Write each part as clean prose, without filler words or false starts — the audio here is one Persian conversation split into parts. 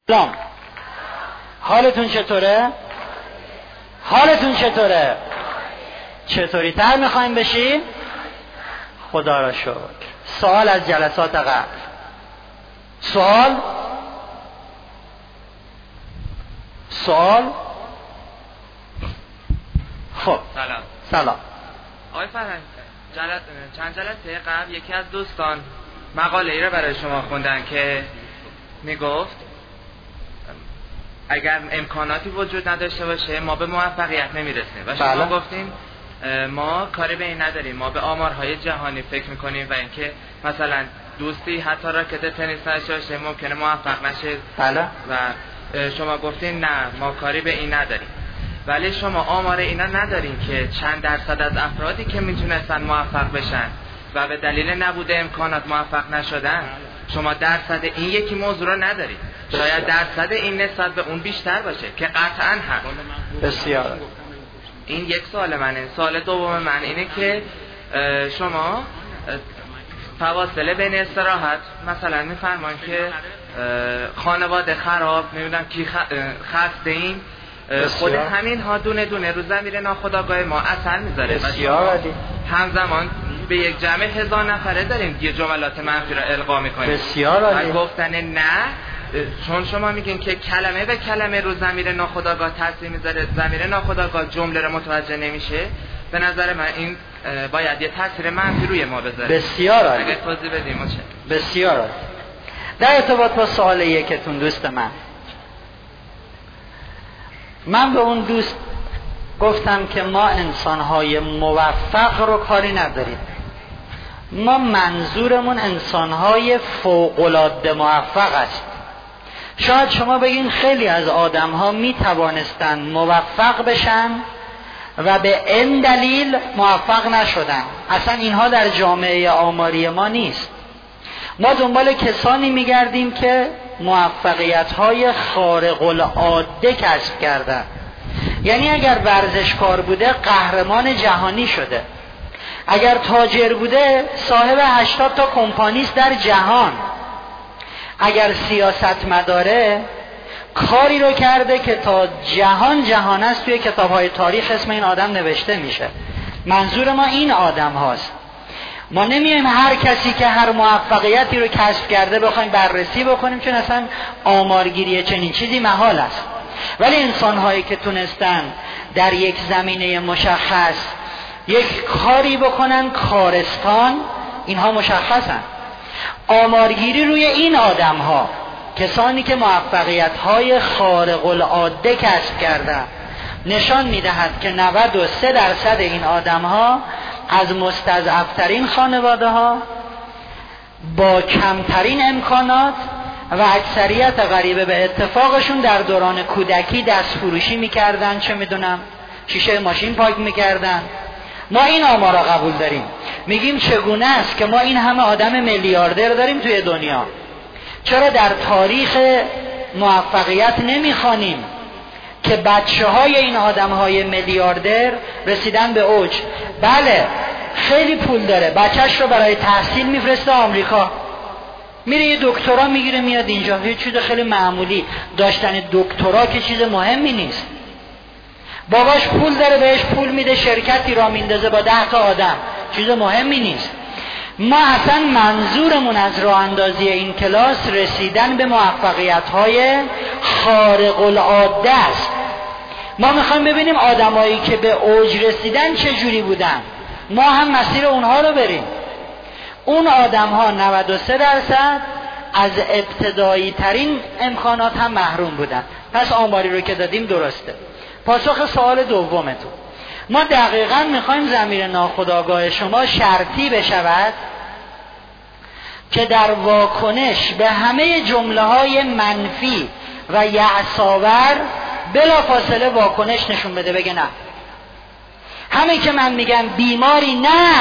سلام، حالتون چطوره؟ حالتون چطوره؟ چطوری تر میخوایم بشیم؟ خدا را شکر. سوال از جلسات قبل؟ سوال؟ خب سلام. آقای فرهنگ، چند جلسه قبل یکی از دوستان مقاله ای را برای شما خوندن که میگفت اگر امکاناتی وجود نداشته باشه ما به موفقیت نمیرسیم و شما گفتین ما کاری به این نداریم، ما به آمارهای جهانی فکر میکنیم و اینکه مثلا دوستی حتی راکت تنیس داشته باشه ممکنه موفق نشه. بله. و شما گفتین نه ما کاری به این نداریم، ولی شما آمار اینا ندارین که چند درصد از افرادی که میتونستن موفق بشن و به دلیل نبوده امکانات موفق نشدن، شما درصد این یکی موضوع رو ندارید. شاید درصد این نسبت به اون بیشتر باشه که قطعاً هست. بسیار. این یک سوال منه. سوال دوم من اینه که شما فواصل بین استراحت مثلا میفرمان که خانواده خراب، نمیدونم کی خسته این، خود همین ها دونه دونه رو ضمیر ناخودآگاه ما اثر میذاره. بسیار. همزمان به یک جمع 1000 نفره داریم یه جملات منفی را القا میکنیم. بسیار عالی. و گفتن نه، چون شما میگین که کلمه به کلمه رو ضمیر ناخودآگاه تاثیر میذاره، ضمیر ناخودآگاه جمله رو متوجه نمیشه، به نظر من این باید یه تاثیر منفی روی ما بذاره. بسیار عالی. اگه توضیح بدیم چه؟ بسیار عالی. در ارتباط با سوال یکتون دوست من به اون دوست گفتم که ما انسان‌های موفق رو کاری نداریم. ما منظورمون انسان‌های فوق‌العاده موفق است. شاید شما بگین خیلی از آدم‌ها می‌توانستن موفق بشن و به این دلیل موفق نشدن. اصلا اینها در جامعه آماری ما نیست. ما دنبال کسانی می‌گردیم که موفقیت‌های خارق‌العاده کسب کردن. یعنی اگر ورزشکار بوده قهرمان جهانی شده، اگر تاجر بوده صاحب 80 تا کمپانی است در جهان، اگر سیاستمداره کاری رو کرده که تا جهان است، توی کتاب‌های تاریخ اسم این آدم نوشته میشه. منظور ما این آدم هاست. ما نمیایم هر کسی که هر موفقیتی رو کسب کرده بخوایم بررسی بکنیم، چون اصلا آمارگیری چنین چیزی محال است. ولی انسان‌هایی که تونستن در یک زمینه مشخص یک کاری بکنن کارستان، اینها مشخصن. آمارگیری روی این آدم‌ها، کسانی که موفقیت‌های خارق‌العاده کسب کردن، نشان می‌دهد که 93% این آدم‌ها از مستضعف‌ترین خانواده‌ها با کمترین امکانات و اکثریت غریبه به اتفاقشون در دوران کودکی دست فروشی میکردن، چه میدونم شیشه ماشین پاک میکردن. ما این آمارا قبول داریم. میگیم چگونه است که ما این همه آدم میلیاردر داریم توی دنیا، چرا در تاریخ موفقیت نمیخوانیم که بچه های این آدم های میلیاردر رسیدن به اوج؟ بله، خیلی پول داره، بچهش رو برای تحصیل میفرسته آمریکا، میره یه دکترا میگیره میاد اینجا. یه چیز خیلی معمولی، داشتن دکترا که چیز مهمی نیست. باباش پول داره، بهش پول میده، شرکتی را میندازه با 10 تا آدم، چیز مهمی نیست. ما اصلا منظورمون از راه اندازی این کلاس رسیدن به موفقیت‌های خارق العاده است. ما میخوایم ببینیم آدمایی که به اوج رسیدن چه جوری بودن، ما هم مسیر اونها رو بریم. اون آدم ها 93% از ابتدایی ترین امکانات هم محروم بودن. پس آماری رو که دادیم درسته. پاسخ سوال دومتون، ما دقیقاً میخوایم ضمیر ناخودآگاه شما شرطی بشود که در واکنش به همه جمله های منفی و یأس‌آور بلا فاصله واکنش نشون بده، بگه نه. همین که من میگم بیماری نه،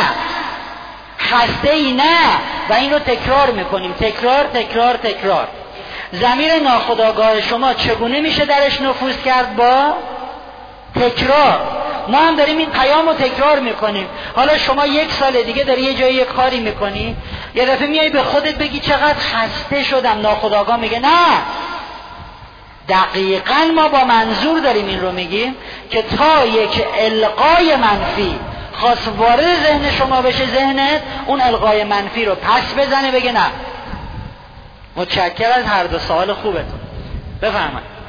خسته ای نه، و این رو تکرار میکنیم، تکرار. ضمیر ناخودآگاه شما چگونه میشه درش نفوذ کرد؟ با تکرار. ما هم داریم این پیام رو تکرار میکنیم. حالا شما 1 سال دیگه داری یه جایی کاری میکنی، یه دفعه میای به خودت بگی چقدر خسته شدم، ناخودآگاه میگه نه، دقیقاً ما با منظور داریم این رو میگیم که تا یک القای منفی خواست وارد ذهن شما بشه، ذهنت اون القای منفی رو پس بزنه، بگه نه. متشکر از هر دو سوال خوبتون. بفرمایید.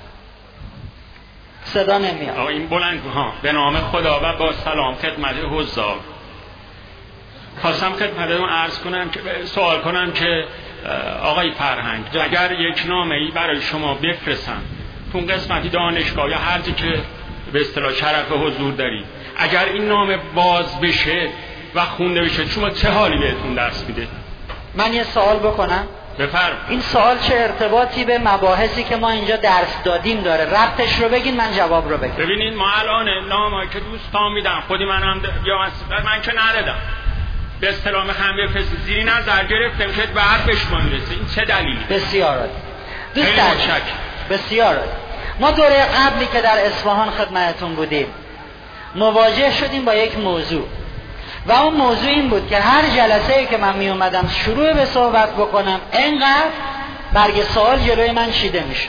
صدا نمیاد. این بلند ها. به نام خدا و با سلام خدمت حضار. خواستم خدمتتون عرض کنم که سوال کنم که آقای فرهنگ، اگر یک نامه‌ای برای شما بفرستم تو قسمتی دانشگاه یا هر جایی که به اصطلاح شرف حضور دارید، اگر این نامه باز بشه و خونده بشه، شما چه حالی بهتون دست میده؟ من یه سوال بکنم؟ بفرمایید. این سوال چه ارتباطی به مباحثی که ما اینجا درس دادیم داره؟ ربطش رو بگین، من جواب رو بگم. ببینید ما الان نامه‌ای که دوستان میدن، خودی منم یا من که ندادم، به اصطلاح میخوام بفرستید، زیری نظر گرفتم که بعد به شما میرسه. این چه دلیلی؟ بسیار عالی. دوستان بسیار عالی. ما دوره قبلی که در اصفهان خدمتتون بودیم مواجه شدیم با یک موضوع و اون موضوع این بود که هر جلسه‌ای که من می اومدم شروع به صحبت بکنم انقدر برگ سوال جلوی من چیده میشه.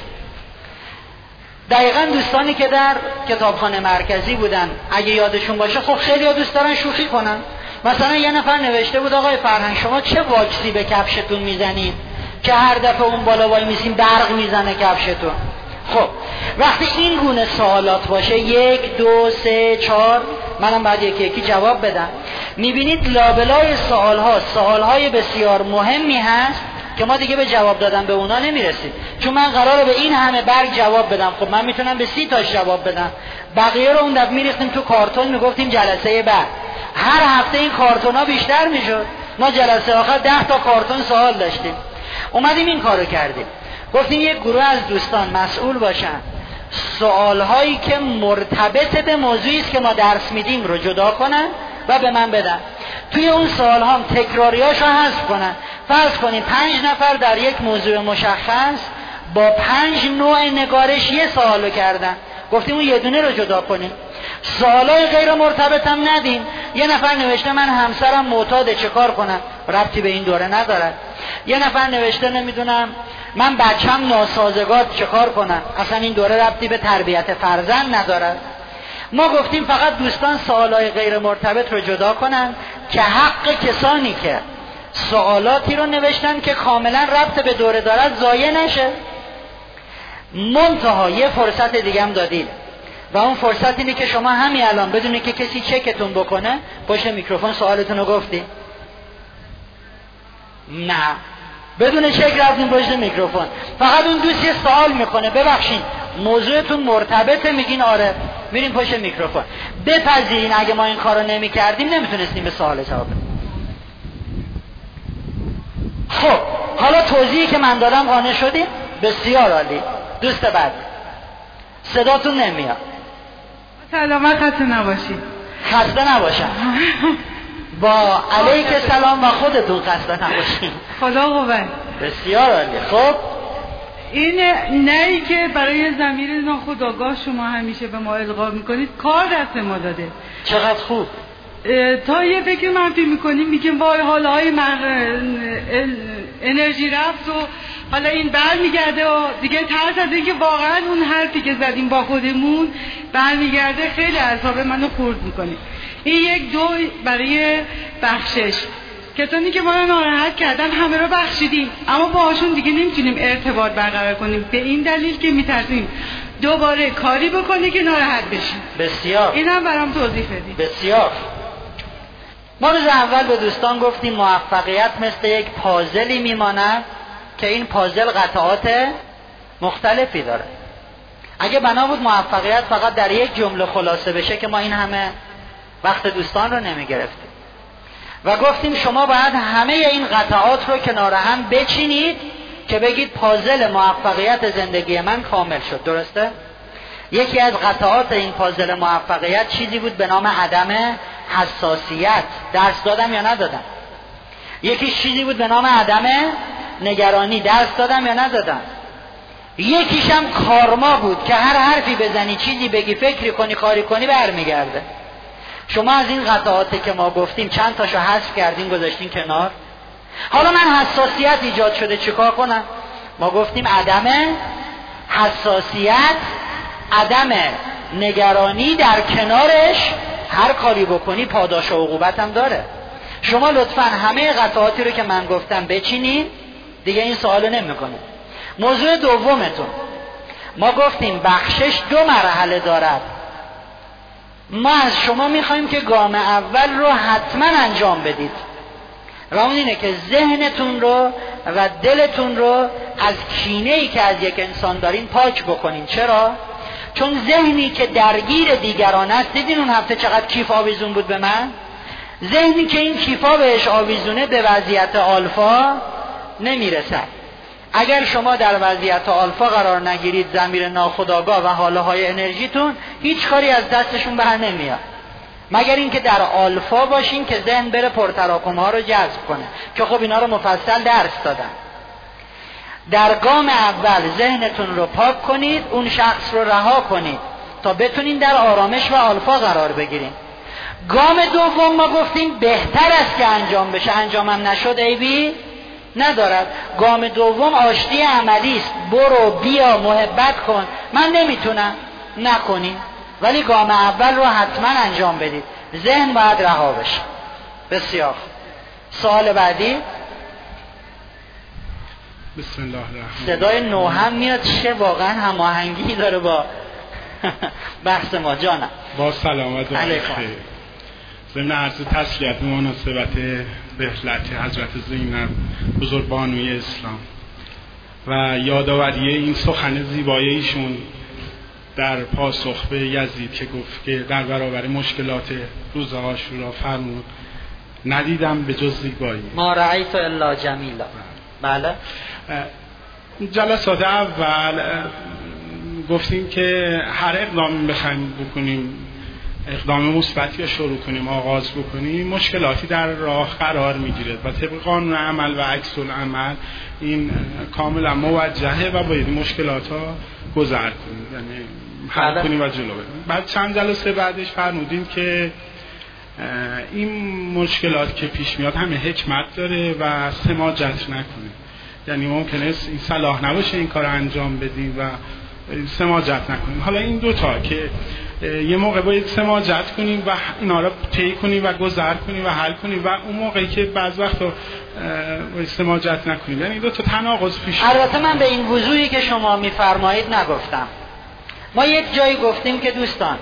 دقیقاً دوستانی که در کتابخانه مرکزی بودن اگه یادشون باشه، خب خیلی ها دوست دارن شوخی کنن. مثلا یه نفر نوشته بود آقای فرهنگ شما چه واکسی به کفشتون میزنید که هر دفعه اون بالا وای میسین برق میزنه کفشتون؟ خب وقتی این گونه سوالات باشه 1 2 3 4 منم بعد یکی یکی جواب بدم، میبینید لابلای سوالهای بسیار مهمی هست که ما دیگه به جواب دادن به اونا نمیرسیم، چون من قراره به این همه برگ جواب بدم. خب من میتونم به 30 تاش جواب بدم، بقیه رو اون دفعه میریختیم تو کارتون، میگفتیم جلسه بعد. هر هفته این کارتونا بیشتر میشد، ما جلسه آخر 10 تا کارتون سوال داشتیم. اومدیم این کارو کردیم، گفتیم یک گروه از دوستان مسئول باشن سوالهایی که مرتبط به موضوعی است که ما درس میدیم رو جدا کنن و به من بدن. توی اون سوال هم تکراریاشو حذف کنن. فرض کنیم 5 نفر در یک موضوع مشخص با 5 نوع نگارش یه سوالو کردن، گفتیم اون یه دونه رو جدا کنیم. سوالای غیر مرتبط هم ندیم. یه نفر نوشته من همسرم معتاده چه کار کنم؟ ربطی به این دوره نداره. یه نفر نوشته نمیدونم من بچم ناسازگار چه کار کنم؟ اصلا این دوره ربطی به تربیت فرزند نداره. ما گفتیم فقط دوستان سوالای غیر مرتبط رو جدا کنن که حق کسانی که سوالاتی رو نوشتن که کاملا ربط به دوره دارد ضایع نشه. منتها یه فرصت دیگه هم دادیم و اون فرصت اینه که شما همین الان بدون که کسی چکتون بکنه پشت میکروفون سوالتون رو گفتی؟ نه، بدون چک رفتیم پشت میکروفون. فقط اون دوست یه سوال میکنه ببخشید موضوعتون مرتبطه، میگین آره، میریم پشت میکروفون. بپذیرین اگه ما این کارو نمیکردیم نمیتونستیم به سوال جواب بدیم. خب حالا توضیحی که من دادم قانع شدیم؟ بسیار عالی. دوست بعد صداتون نمیاد. سلامت خسته نباشید. خسته نباشم. با علیک سلام و خودتون خسته نباشید. خدا قوت. بسیار عالی. خب این نهی که برای ضمیر ناخودآگاه شما همیشه به ما القا میکنید کار دست ما داده. چقدر خوب. تا یه فکر منفی میکنیم میگیم وای حالهای انرژی رفت و حالا این برمیگرده و دیگه ترس از اینکه واقعا اون حرفی که زدیم با خودمون برمیگرده خیلی اعصاب منو خورد میکنه. این 1 2 برای بخشش. کسانی که ما رو ناراحت کردن همه رو بخشیدیم اما باهاشون دیگه نمیتونیم ارتباط برقرار کنیم به این دلیل که میترسیم دوباره کاری بکنه که ناراحت بشیم. بسیار. اینم برام توضیح بدید. بسیار. ما روز اول به دوستان گفتیم موفقیت مثل یک پازلی میماند که این پازل قطعات مختلفی داره. اگه بنا بود موفقیت فقط در یک جمله خلاصه بشه که ما این همه وقت دوستان رو نمیگرفتیم و گفتیم شما باید همه این قطعات رو کنار هم بچینید که بگید پازل موفقیت زندگی من کامل شد. درسته؟ یکی از قطعات این پازل موفقیت چیزی بود به نام عدم حساسیت. درس دادم یا ندادم؟ یکی چیزی بود به نام عدم نگرانی. درس دادم یا ندادم؟ یکیش هم کارما بود که هر حرفی بزنی چیزی بگی فکری کنی کاری کنی برمیگرده. شما از این قطعاتی که ما گفتیم چند تاشو حذف کردین گذاشتین کنار. حالا من حساسیت ایجاد شده چیکار کنم؟ ما گفتیم عدم حساسیت، عدم نگرانی، در کنارش هر کاری بکنی پاداش و عقوبت هم داره. شما لطفاً همه قطعاتی رو که من گفتم بچینید، دیگه این سوالو نمیکنه. موضوع دومتون، ما گفتیم بخشش 2 مرحله دارد. ما از شما میخوایم که گام اول رو حتما انجام بدید و اون اینه که ذهنتون رو و دلتون رو از کینه‌ای که از یک انسان دارین پاک بکنین. چرا؟ چون ذهنی که درگیر دیگران است، دیدین اون هفته چقدر کیف آویزون بود به من؟ ذهنی که این کیفا بهش آویزونه به وضعیت آلفا نمیرسد. اگر شما در وضعیت آلفا قرار نگیرید، ضمیر ناخودآگاه و حاله های انرژیتون هیچ کاری از دستشون بر نمیاد، مگر اینکه در آلفا باشین که ذهن بره پرتراکم ها رو جذب کنه، که خب اینا رو مفصل درس دادم. در گام اول ذهنتون رو پاک کنید، اون شخص رو رها کنید تا بتونین در آرامش و آلفا قرار بگیرین. گام دوم ما گفتیم بهتر است که انجام بشه، انجامم نشد عیبی ندارد. گام دوم آشتی عملی است، برو بیا محبت کن، من نمیتونم، نکنین، ولی گام اول رو حتما انجام بدید، ذهن باید رها بشه. بسیار. سوال بعدی. بسم الله الرحمن. صدای نو هم میاد، چه واقعا هماهنگی داره با بحث ما. جانم با سلامت و خیر. ضمن عرض تسلیت به مناسبت رحلت حضرت زینب بزرگبانوی اسلام و یادآوری این سخن زیبای ایشون در پاسخ به یزید که گفت که در برابر مشکلات روز عاشورا فرمود ندیدم به جز زیبایی، ما رأیت الا جمیلا. بله. جلسات اول گفتیم که هر اقدامی بخوایم بکنیم، اقدام مثبتی رو شروع کنیم، آغاز بکنیم، مشکلاتی در راه قرار میگیره و طبق قانون عمل و عکس العمل این کاملا موجهه و باید مشکلات ها گذر کنیم، یعنی حل کنیم و جلو بریم. بعد چند جلسه بعدش فرمودیم که این مشکلات که پیش میاد همه حکمت داره و سماجت نکنیم، یعنی ممکنه این صلاح نباشه این کار انجام بدیم و سماجت نکنیم. حالا این دوتا که یه موقع باید سماجت کنیم و اینا رو طی کنیم و گذر کنیم و حل کنیم و اون موقعی که بعض وقتا سماجت نکنیم، یعنی دوتا تناقض پیش میاد. البته من به این وضوحی که شما میفرمایید نگفتم. ما یک جایی گفتیم که دوستان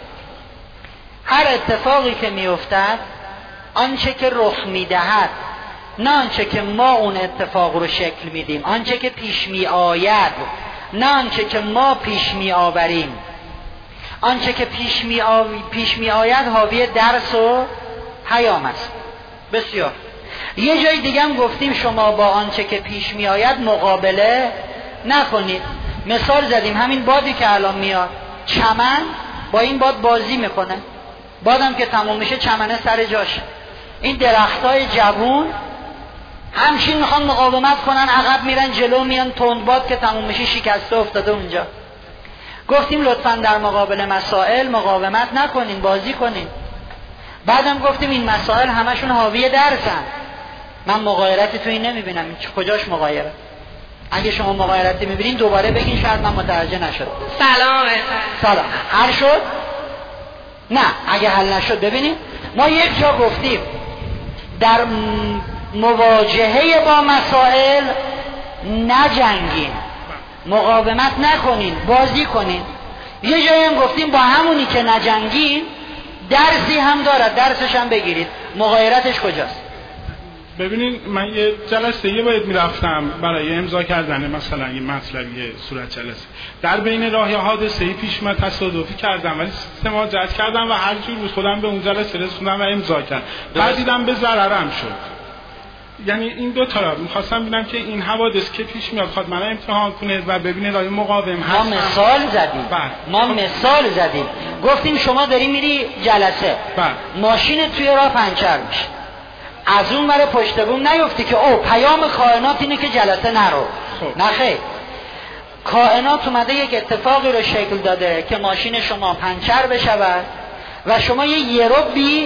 هر اتفاقی که میافتد آنچه که رخ میدهد، نه آنچه که ما اون اتفاق رو شکل میدیم، آنچه که پیش می آید، نه آنچه که ما پیش می آوریم. آنچه که پیش می آید حاوی درس و پیام است. بسیار. یه جای دیگه هم گفتیم شما با آنچه که پیش می آید مقابله نکنید. مثال زدیم همین بادی که الان میاد، چمن با این باد بازی میکنه، بادم که تموم میشه چمنه سر جاشه. این درختای جوون همچین میخوان مقاومت کنن، عقب میرن جلو میان، تندباد که تموم میشه شکسته افتاده اونجا. گفتیم لطفاً در مقابل مسائل مقاومت نکنین، بازی کنین. بعدم گفتیم این مسائل همشون حاوی درسن. من مغایرتی تو این نمیبینم. کجاش مغایره؟ اگه شما مغایرتی میبینین دوباره بگین، شاید من متوجه نشد. سلام. حل شد؟ نه. اگه حل نشد ببینید ما یک جا گفتیم در مواجهه با مسائل نجنگین، مقاومت نکنین، بازی کنین. یه جایی هم گفتیم با همونی که نجنگین درسی هم دارد، درسش هم بگیرید. مغایرتش کجاست؟ ببینین من یه جلسه باید میرفتم برای امضا کردن مثلا یه مطلبی صورت جلسه، در بین راه حادثه‌ای پیش من تصادفی کردم ولی سماجت کردم و هر جور بود خودم به اون جلسه رسوندم و امضا کردم. بعد دیدم به ضررم شد. یعنی این دو تا رو می‌خواستم ببینم که این حوادث که پیش میاد خود من امتحان کنه و ببینید آیا مقاوم هست. ما مثال زدیم گفتیم شما داری میری جلسه، ماشین توی راه پنچر میشه، از اون ور پشت بوم نیفتی که او پیام کائنات اینه که جلسه نرو. نه خیر، کائنات اومده یک اتفاقی رو شکل داده که ماشین شما پنچر بشود و شما یه ربی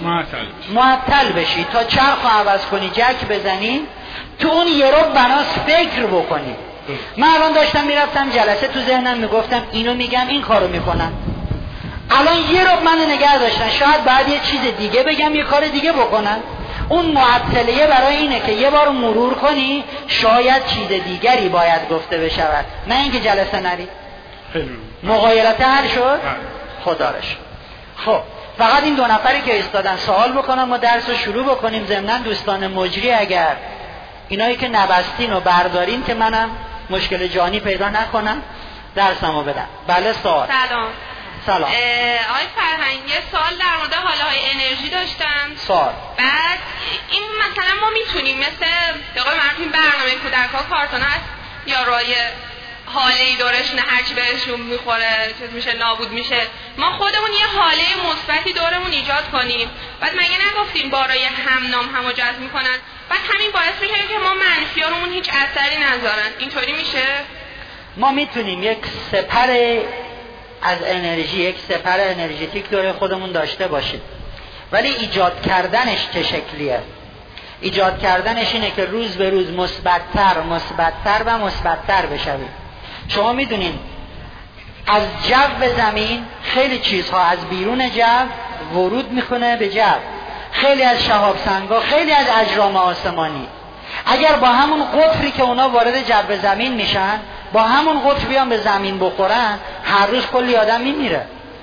معطل بشی تا چرخ رو عوض کنی، جک بزنی، تو اون یه رب بناس فکر بکنی من الان داشتم میرفتم جلسه، تو ذهنم میگفتم اینو میگم این کارو میکنم. الان یه رو من نگه داشتن، شاید بعد یه چیز دیگه بگم، یه کار دیگه بکنم. اون معطلیه برای اینه که یه بار مرور کنی شاید چیز دیگری باید گفته بشود، نه اینکه جلسه نری. مغایرت حل شد؟ خدا را شکر. خب فقط این دو نفری که ایستادن سوال بکنم، ما درس رو شروع بکنیم. ضمناً دوستان مجری اگر اینایی که نبستین و بردارین که منم مشکل جانی پیدا نکنم درسمو بدم. بله سوال. سلام. آقای فرهنگ، یه سوال در مورد حاله‌های انرژی داشتم. سوال. بعد این مثلا ما میتونیم مثل آقای معروف برنامه کودک‌ها کارتون هست یا رای حاله‌ای دورشونه، هرچی بهشون میخوره چیز میشه، نابود میشه، ما خودمون یه حاله مثبتی دورمون ایجاد کنیم. بعد مگه نگفتیم بارای همنام همو جذب میکنن؟ بعد همین باعث میشه که ما منفیارمون هیچ اثری نذارن. اینطوری میشه؟ ما میتونیم یک سپر از انرژی، یک سپر انرژیتیک دور خودمون داشته باشیم، ولی ایجاد کردنش چه شکلیه؟ ایجاد کردنش اینه که روز به روز مثبت‌تر و مثبت‌تر بشویم. شما میدونین از جو زمین خیلی چیزها از بیرون جو ورود میکنه به جو، خیلی از شهاب سنگا، خیلی از اجرام آسمانی اگر با همون قطری که اونا وارد جو زمین میشن با همون قطر بیان به زمین بخورن، هر روز کلی آدم میمیره.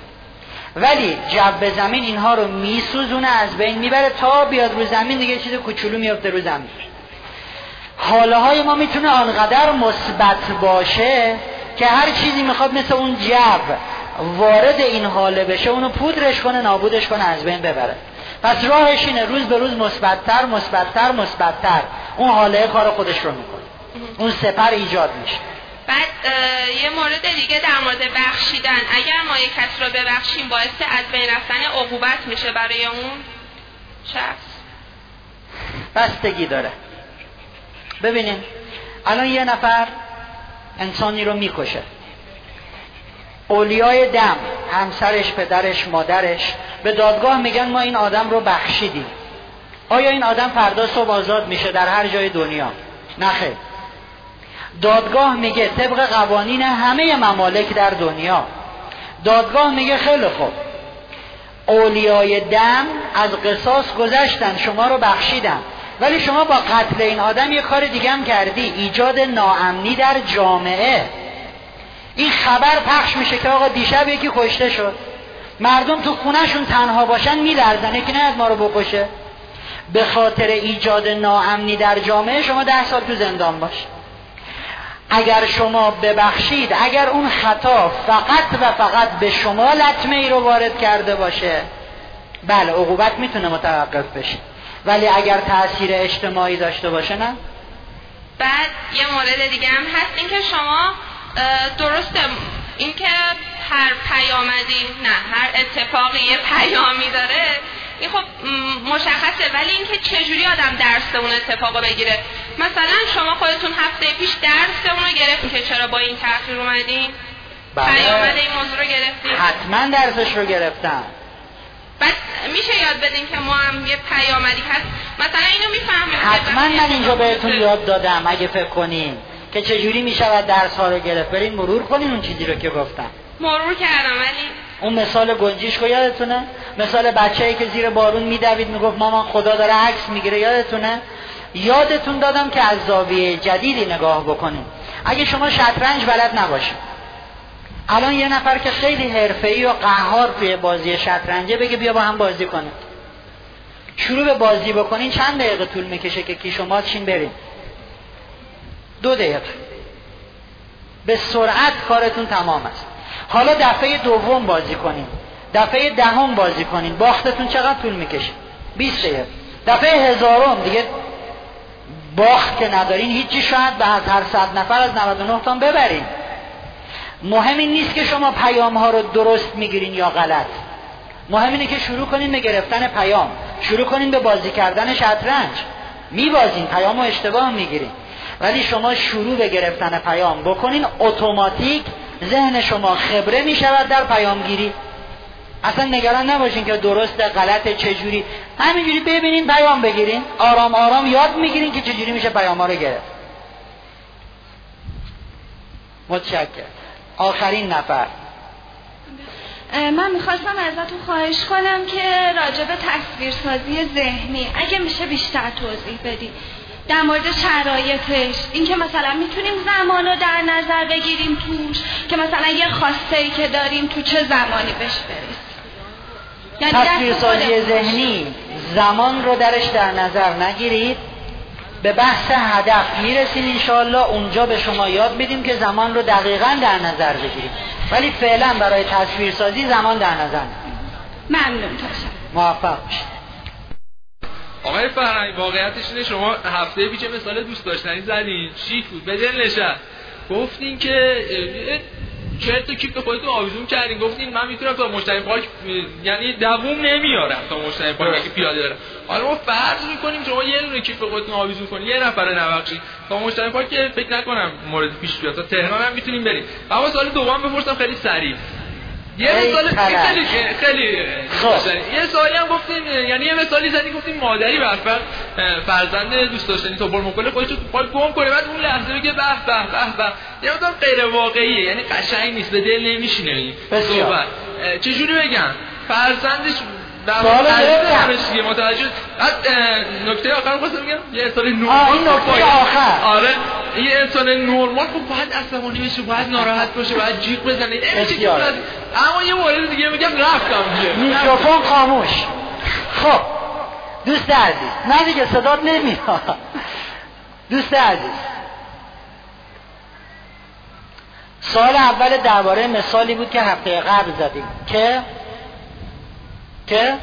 ولی جو زمین اینها رو میسوزونه، از بین میبره تا بیاد رو زمین دیگه چیز کوچولو میفته رو زمین. حاله های ما میتونه آنقدر مثبت باشه که هر چیزی میخواد مثل اون جو وارد این حاله بشه اونو پودرش کنه، نابودش کنه، از بین ببره. پس راهش اینه روز به روز مثبت‌تر اون حاله کار خودش رو میکنه، اون سپر ایجاد میشه. بعد یه مورد دیگه در مورد بخشیدن، اگر ما یک کس رو ببخشیم باعث از بین رفتن عقوبت میشه برای اون شخص؟ بستگی داره. ببینین الان یه نفر انسانی رو میکشه، اولیای دم، همسرش، پدرش، مادرش به دادگاه میگن ما این آدم رو بخشیدیم. آیا این آدم فردا صبح آزاد میشه در هر جای دنیا؟ نه خیر. دادگاه میگه طبق قوانین همه ممالک در دنیا، دادگاه میگه خیلی خوب، اولیای دم از قصاص گذشتن، شما رو بخشیدن، ولی شما با قتل این آدم یه کار دیگه هم کردی، ایجاد ناامنی در جامعه. این خبر پخش میشه که آقا دیشب یکی کشته شد، مردم تو خونهشون تنها باشن میلرزن، یکی نه ما رو بکشه. به خاطر ایجاد ناامنی در جامعه شما 10 سال تو زندان باش. اگر شما ببخشید، اگر اون خطا فقط و فقط به شما لطمه ای رو وارد کرده باشه، بله عقوبت میتونه متوقف بشه، ولی اگر تأثیر اجتماعی داشته باشه نه. بعد یه مورد دیگه هم هست، این که شما درسته این که هر پیامدی، نه هر اتفاقی یه پیامی داره، این خب مشخصه، ولی اینکه چجوری آدم درس اون اتفاقو بگیره. مثلا شما خودتون هفته پیش درس اون رو گرفتین که چرا با این تأخیر اومدین؟ پیامد این موضوع رو گرفتین؟ حتما درسش رو گرفتم. بعد میشه یاد بدین که ما هم یه پیامدی هست، مثلا اینو میفهمیم. حتما من اینجا بهتون یاد دادم، اگه فکر کنین که چجوری میشود درس ها رو گرفت، برین مرور کنین اون چیزی رو که گفتم. مرور کردم، ولی اون مثال گنجیشکو یادتونه؟ مثال بچه‌ای که زیر بارون میدوید میگفت مامان خدا داره عکس میگیره، یادتونه؟ یادتون دادم که از زاویه جدیدی نگاه بکنین. اگه شما شطرنج بلد نباشید، الان یه نفر که خیلی حرفه‌ای و قهار توی بازی شطرنجه بگه بیا با هم بازی کنه، شروع به بازی بکنین چند دقیقه طول میکشه که کی شما چین برین؟ 2 دقیقه. به سرعت کارتون تمام است. حالا دفعه دوم بازی کنین، دفعه دهم بازی کنین، باختتون چقدر طول میکشه؟ 20 دقیقه. دفعه 1000م دیگه باخت که ندارین هیچی، شاید به هر 100 نفر از 99 تام ببرین. مهم این نیست که شما پیام ها رو درست میگیرین یا غلط، مهم اینه که شروع کنین به گرفتن پیام، شروع کنین به بازی کردن شطرنج. میبازین، پیام رو اشتباه میگیرین، ولی شما شروع به گرفتن پیام بکنین، اتوماتیک ذهن شما خبره میشود در پیامگیری. اصلا نگران نباشین که درسته غلطه چجوری، همینجوری ببینین پیام بگیرین، آرام آرام یاد میگیرین که چجوری میشه پیام ها رو گرفت. متشکرم. آخرین نفر. من میخواستم ازتون خواهش کنم که راجع به تصویرسازی ذهنی اگه میشه بیشتر توضیح بدید در مورد شرایطش، این که مثلا میتونیم زمان رو در نظر بگیریم توش که مثلا یه خواسته‌ای که داریم تو چه زمانی بهش برسیم. تصویرسازی ذهنی زمان رو درش در نظر نگیرید، به بحث هدف میرسید انشاءالله، اونجا به شما یاد میدیم که زمان رو دقیقاً در نظر بگیرید، ولی فعلا برای تصویرسازی زمان در نظر نگیرید. ممنون تشکر. موفق باشید. آقای فرهنگ، واقعیتش اینه شما هفته پیش مثال دوست داشتنی زدین، شیک بود، به دل نشست. گفتین که چرت و کیف خودتون آویزون کردین، گفتین من میتونم تا مشتری پارک، یعنی دووم نمیارم تا مشتری پارک اگه پیاده برم. حالا ما فرض میکنیم شما یه دونه کیف خودتون آویزون کنین، یه نفر نبخشید تا مشتری پارک، فکر نکنم مورد پیش بیاد، تا تهران هم میتونیم بریم. اما سوال دوم بپرسم خیلی سریع. یه مثال خیلی یه سوالی هم گفتین، یعنی یه مثالی زدین گفتین مادری برفر فرزند دوست داشتنی تو برموکل خودش رو تو پای گم کنه، بعد اون لحظه بگه به به به به، یه مقدار غیر واقعیه، یعنی قشنگ نیست، به دل نمیشینه این صحبت. چجوری بگم فرزندش سوال دیگه متوجه. بعد نکته آخر خواستم بگم یه انسان نورمال، این نکته آخر، آره یه انسان نورمال خب باید عصبانی بشه، باید ناراحت باشه، باید جیغ بزنه، اما یه مورد دیگه میگم رفتم دیگه میکروفون خاموش. خب دوست عزیز، نه دیگه صدات نمیاد. دوست عزیز، سال اول درباره مثالی بود که هفته قبل زدیم که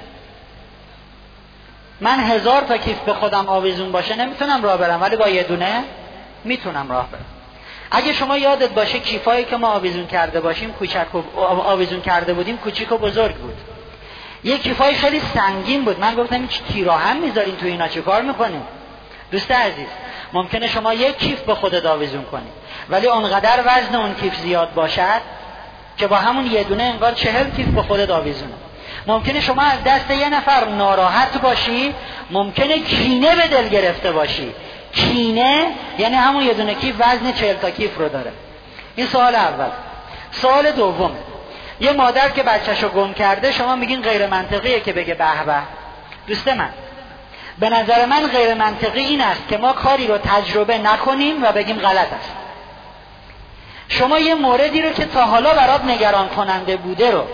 من 1000 تا کیف به خودم آویزون باشه نمیتونم راه برم، ولی با یه دونه میتونم راه برم. اگه شما یادت باشه کیفایی که ما آویزون کرده باشیم آویزون کرده بودیم کوچیک و بزرگ بود. یه کیفای خیلی سنگین بود، من گفتم هیچ تیراهم میذارین تو اینا چه کار میکنیم؟ دوست عزیز، ممکنه شما یک کیف به خودت آویزون کنی ولی اونقدر وزن اون کیف زیاد باشد که با همون یه دونه انگار 40 کیف به خودت آویزونه. ممکنه شما از دست یه نفر ناراحت باشی، ممکنه کینه به دل گرفته باشی. کینه یعنی همون یه دونه کیف وزن 40 تا کیف رو داره. این سوال اول. سوال دوم، یه مادر که بچه‌شو گم کرده، شما میگین غیر منطقیه که بگه به به. دوست من، به نظر من غیر منطقی این است که ما کاری رو تجربه نکنیم و بگیم غلط است. شما یه موردی رو که تا حالا برات نگران کننده بوده رو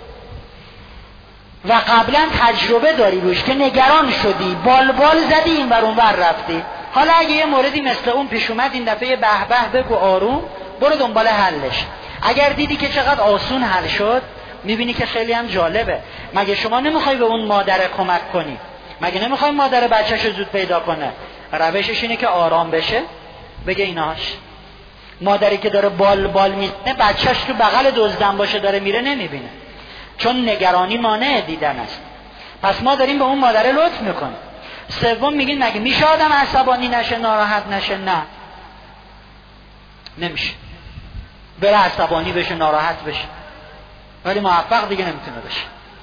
و قبلا تجربه داری روش که نگران شدی، بال زدی، این ور اون ور رفتی، حالا اگه یه موردی مثل اون پیش اومد، این دفعه به به بگو، آروم برو دنبال حلش. اگر دیدی که چقدر آسون حل شد، میبینی که خیلی هم جالبه. مگه شما نمیخوای به اون مادر کمک کنی؟ مگه نمیخوای مادر بچه‌شو زود پیدا کنه؟ روشش اینه که آرام بشه، بگه ایناش. مادری که داره بال میزنه، بچه‌ش تو بغل دزدن باشه داره میره نمیبینه، چون نگرانی مانع دیدن است. پس ما داریم به اون مادر لطف میکنیم. سوم میگین مگه میشه آدم عصبانی نشه، ناراحت نشه؟ نه، نمیشه. بره عصبانی بشه، ناراحت بشه، ولی موفق دیگه نمیتونه بشه.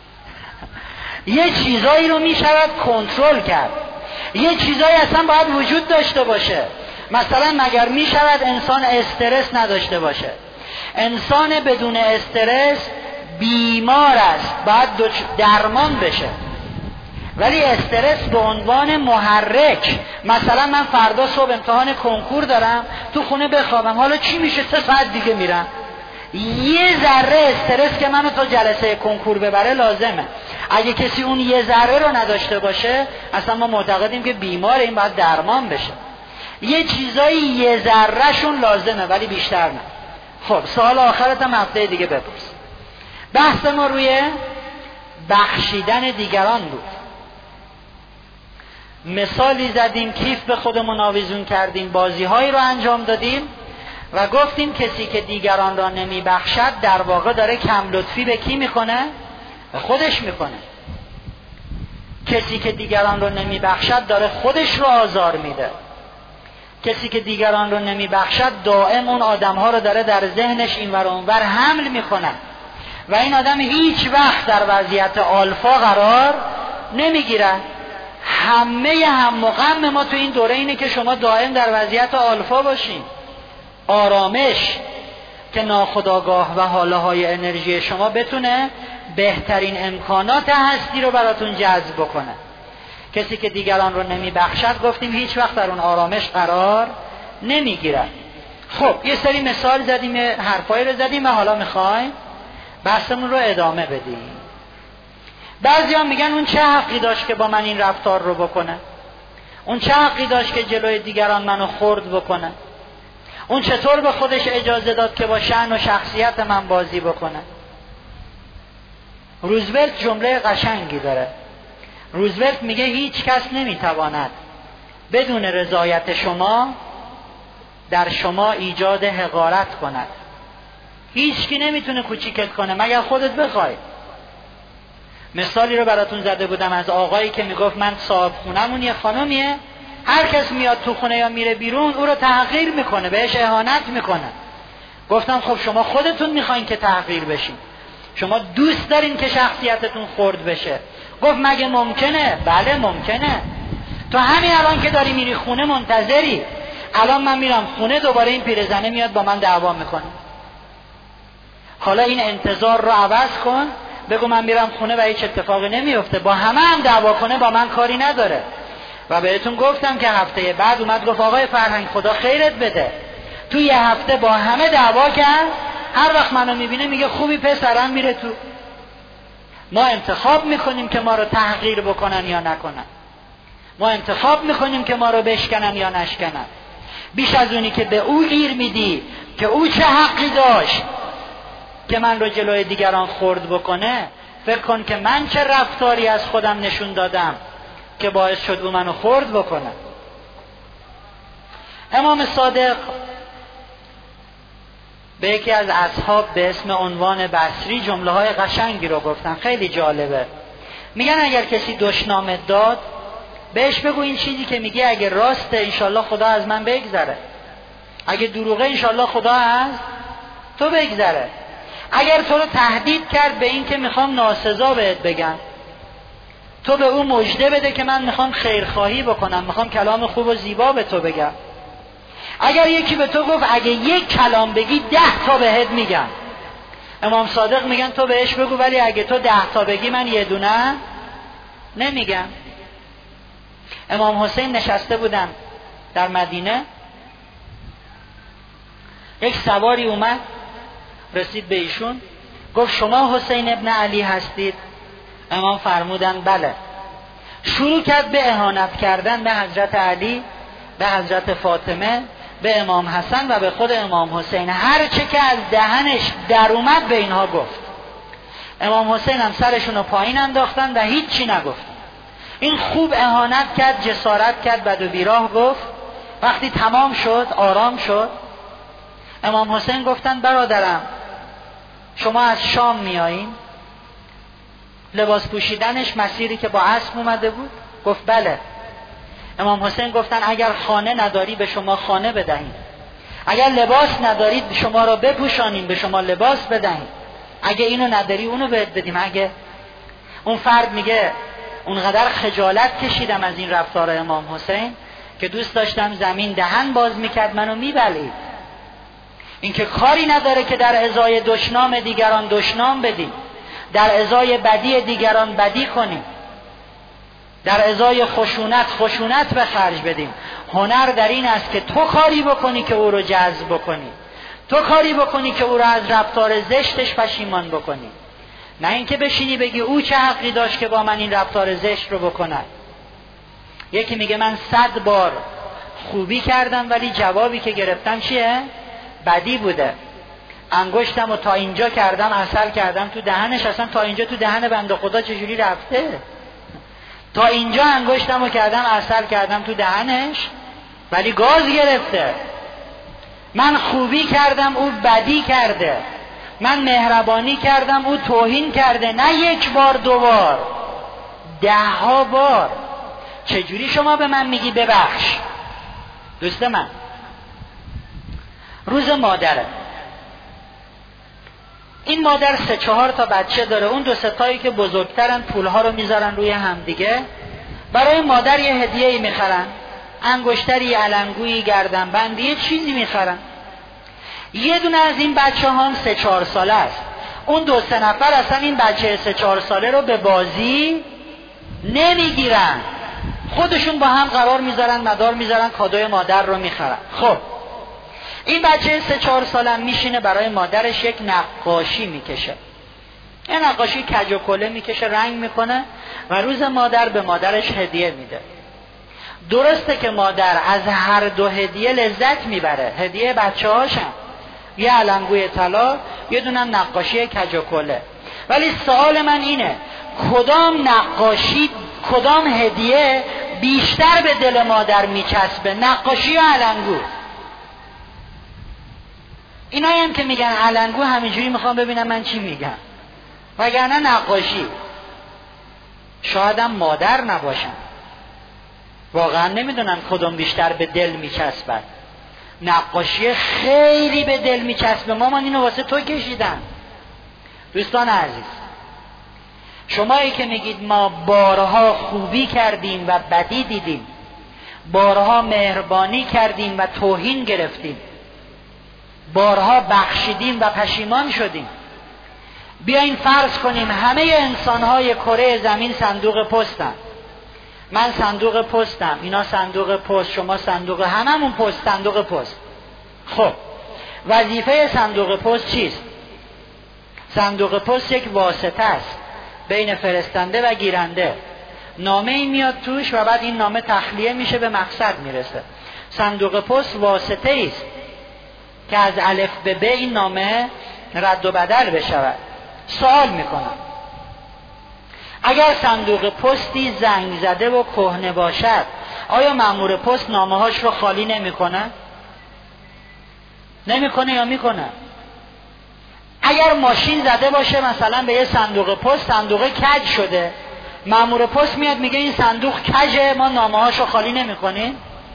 یه چیزایی رو میشود کنترل کرد، یه چیزایی اصلا باید وجود داشته باشه. مثلا مگر میشود انسان استرس نداشته باشه؟ انسان بدون استرس بیمار است، باید درمان بشه. ولی استرس به عنوان محرک، مثلا من فردا صبح امتحان کنکور دارم، تو خونه بخوابم، حالا چی میشه؟ 3 ساعت دیگه میرم. یه ذره استرس که منو تا جلسه کنکور ببره لازمه. اگه کسی اون یه ذره رو نداشته باشه، اصلا ما معتقدیم که بیماره، این باید درمان بشه. یه چیزایی یه ذره شون لازمه ولی بیشتر نه. خب سوال آخرت هم هفته دیگه بپرس. بحث ما روی بخشیدن دیگران بود. مثالی زدیم، کیف به خودمون آویزون کردیم، بازی‌هایی رو انجام دادیم و گفتیم کسی که دیگران را نمی بخشد در واقع داره کم لطفی به کی میکنه؟ به خودش میکنه. کسی که دیگران رو نمی بخشد داره خودش رو آزار میده. کسی که دیگران رو نمی بخشد دائم اون آدم‌ها رو داره در ذهنش اینور اونور حمل میکنه و این آدم هیچ وقت در وضعیت آلفا قرار نمیگیره. همه هم و غم ما تو این دوره اینه که شما دائم در وضعیت آلفا باشین. آرامش که ناخودآگاه و حاله‌های انرژی شما بتونه بهترین امکانات هستی رو براتون جذب بکنه. کسی که دیگران رو نمیبخشد گفتیم هیچ وقت در اون آرامش قرار نمیگیرد. خب یه سری مثال زدیم، حرفایی رو زدیم و حالا میخوایم بحثمون رو ادامه بدیم. بعضی ها میگن اون چه حقی داشت که با من این رفتار رو بکنه؟ اون چه حقی داشت که جلوی دیگران منو خرد بکنه؟ اون چطور به خودش اجازه داد که با شأن و شخصیت من بازی بکنه؟ روزولت جمله قشنگی داره. روزولت میگه هیچ کس نمیتواند بدون رضایت شما در شما ایجاد حقارت کند. هیچ کی نمیتونه کوچیکت کنه مگر خودت بخوای. مثالی رو براتون زده بودم از آقایی که میگفت من صاحب خونمون یه خانمیه، هر کس میاد تو خونه یا میره بیرون او رو تحقیر میکنه، بهش اهانت میکنه. گفتم خب شما خودتون میخواین که تحقیر بشین، شما دوست دارین که شخصیتتون خرد بشه. گفت مگه ممکنه؟ بله ممکنه. تو همین الان که داری میری خونه منتظری، الان من میرم خونه دوباره این پیرزنه میاد با من دعوا میکنه. حالا این انتظار رو عوض کن، بگو من میرم خونه و هیچ اتفاقی نمیفته، با همه هم دعوا کنه با من کاری نداره. و بهتون گفتم که هفته بعد اومد گفت آقای فرهنگ خدا خیرت بده، تو یه هفته با همه دعوا کرد، هر وقت منو میبینه میگه خوبی پسرم، میره تو. ما انتخاب میکنیم که ما رو تحقیر بکنن یا نکنن، ما انتخاب میکنیم که ما رو بشکنن یا نشکنن. بیش از اونی که به او گیر میدی که او چه حقی داشت که من رو جلوی دیگران خرد بکنه، فکر کن که من چه رفتاری از خودم نشون دادم که باعث شد او منو خرد بکنه. امام صادق به یکی از اصحاب به اسم عنوان بصری جمله های قشنگی رو گفتن، خیلی جالبه. میگن اگر کسی دشنامت داد بهش بگو این چیزی که میگه اگه راسته انشالله خدا از من بگذره، اگه دروغه انشالله خدا از تو بگذره. اگر تو رو تهدید کرد به این که میخوام ناسزا بهت بگم، تو به او مژده بده که من میخوام خیرخواهی بکنم، میخوام کلام خوب و زیبا به تو بگم. اگر یکی به تو گفت اگه یک کلام بگی 10 تا بهت میگم، امام صادق میگن تو بهش بگو ولی اگه تو 10 تا بگی من یه دونه نمیگم. امام حسین نشسته بودن در مدینه، یک سواری اومد رسید به ایشون، گفت شما حسین ابن علی هستید؟ امام فرمودن بله. شروع کرد به اهانت کردن به حضرت علی، به حضرت فاطمه، به امام حسن و به خود امام حسین. هر چه که از دهنش در اومد به اینها گفت. امام حسین هم سرشون رو پایین انداختن و هیچی نگفت. این خوب اهانت کرد، جسارت کرد، بد و بیراه گفت. وقتی تمام شد، آرام شد، امام حسین گفتن برادرم شما از شام میایین؟ لباس پوشیدنش مسیری که با اسب اومده بود؟ گفت بله. امام حسین گفتن اگر خانه نداری به شما خانه بدهیم، اگر لباس ندارید شما را بپوشانیم، به شما لباس بدهیم، اگه اینو نداری اونو بهت بدیم. اگه اون فرد میگه اونقدر خجالت کشیدم از این رفتار امام حسین که دوست داشتم زمین دهن باز میکرد منو میبلید. این که کاری نداره که در ازای دشنام دیگران دشنام بدیم، در ازای بدی دیگران بدی کنیم، در ازای خشونت به خرج بدیم. هنر در این است که تو کاری بکنی که او رو جذب بکنی، تو کاری بکنی که او رو از رفتار زشتش پشیمان بکنی، نه اینکه بشینی بگی او چه حقی داشت که با من این رفتار زشت رو بکنه. یکی میگه من 100 بار خوبی کردم ولی جوابی که گرفتم چیه؟ بدی بوده. انگشتم رو تا اینجا کردم، عسل کردم تو دهنش، اصلا تا اینجا تو دهن بنده خدا چجوری رفته؟ تا اینجا انگشتم رو کردم، عسل کردم تو دهنش ولی گاز گرفته. من خوبی کردم او بدی کرده، من مهربانی کردم او توهین کرده، نه 1 بار 2 بار، 10 بار. چجوری شما به من میگی ببخش؟ دوست من روز مادره، این مادر 3-4 تا بچه داره، اون 2-3 تایی که بزرگترن پولها رو میذارن روی همدیگه، برای مادر یه هدیه‌ای میخرن، انگشتری، علنگویی، گردنبندی، یه چیزی میخرن. یه دونه از این بچه هم 3-4 ساله است. اون 2-3 نفر اصلا این بچه 3-4 ساله رو به بازی نمیگیرن، خودشون با هم قرار میذارن، مدار میذارن، کادوی مادر رو میخرن. خب این بچه 3-4 ساله میشینه برای مادرش یک نقاشی میکشه. این نقاشی کج و کله میکشه، رنگ میکنه و روز مادر به مادرش هدیه میده. درسته که مادر از هر دو هدیه لذت میبره، هدیه بچه هاشم، یه علنگوی طلا، یه دونم نقاشی کج و کله. ولی سوال من اینه کدام نقاشی، کدام هدیه بیشتر به دل مادر میچسبه، نقاشی یا علنگو؟ اینایی هم که میگن علنگو همینجوری میخوام ببینم من چی میگم، وگرنه نقاشی. شایدم مادر نباشم، واقعا نمیدونم کدام بیشتر به دل میچسبد. نقاشی خیلی به دل میچسبه، مامان اینو واسه تو کشیدم. دوستان عزیز، شمایی که میگید ما بارها خوبی کردیم و بدی دیدیم، بارها مهربانی کردیم و توهین گرفتیم، بارها بخشیدیم و پشیمان شدیم، بیاین فرض کنیم همه انسانهای کره زمین صندوق پستن. من صندوق پستم، اینا صندوق پست، شما صندوق، هممون پست، صندوق پست. خب وظیفه صندوق پست چیست؟ صندوق پست یک واسطه است بین فرستنده و گیرنده. نامه ای میاد توش و بعد این نامه تخلیه میشه، به مقصد میرسه. صندوق پست واسطه است که از الف به ب این نامه رد و بدل بشود. سوال میکنم اگر صندوق پستی زنگ زده و کهنه باشد، آیا مأمور پست نامه هاش رو خالی نمیکنه؟ نمیکنه یا میکنه؟ اگر ماشین زده باشه مثلا به یه صندوق پست، صندوق کج شده، مأمور پست میاد میگه این صندوق کجه، ما نامه هاش رو خالی نمیکنیم؟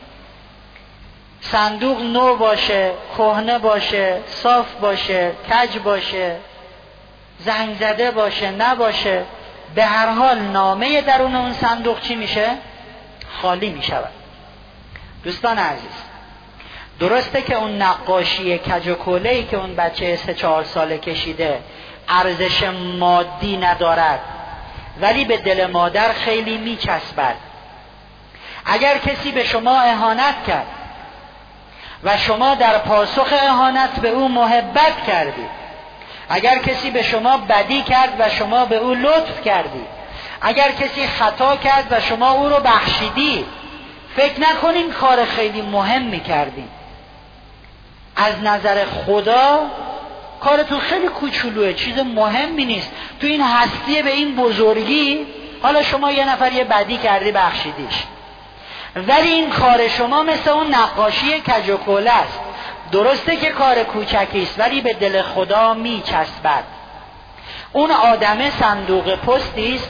صندوق نو باشه، کهنه باشه، صاف باشه، کج باشه، زنگ زده باشه، نباشه، به هر حال نامه درون اون صندوق چی میشه؟ خالی میشود. دوستان عزیز، درسته که اون نقاشی کج و کوله‌ای که اون بچه 3-4 ساله کشیده ارزش مادی ندارد، ولی به دل مادر خیلی میچسبد. اگر کسی به شما اهانت کرد و شما در پاسخ اهانت به او محبت کردید، اگر کسی به شما بدی کرد و شما به او لطف کردید، اگر کسی خطا کرد و شما او رو بخشیدید، فکر نکنین کار خیلی مهمی کردین. از نظر خدا کارتون خیلی کوچولوه، چیز مهمی نیست. تو این هستی به این بزرگی، حالا شما یه نفر یه بدی کردی بخشیدیش، ولی این کار شما مثل اون نقاشی کج و کوله است. درسته که کار کوچکی است ولی به دل خدا میچسبد. اون آدم صندوق پستی است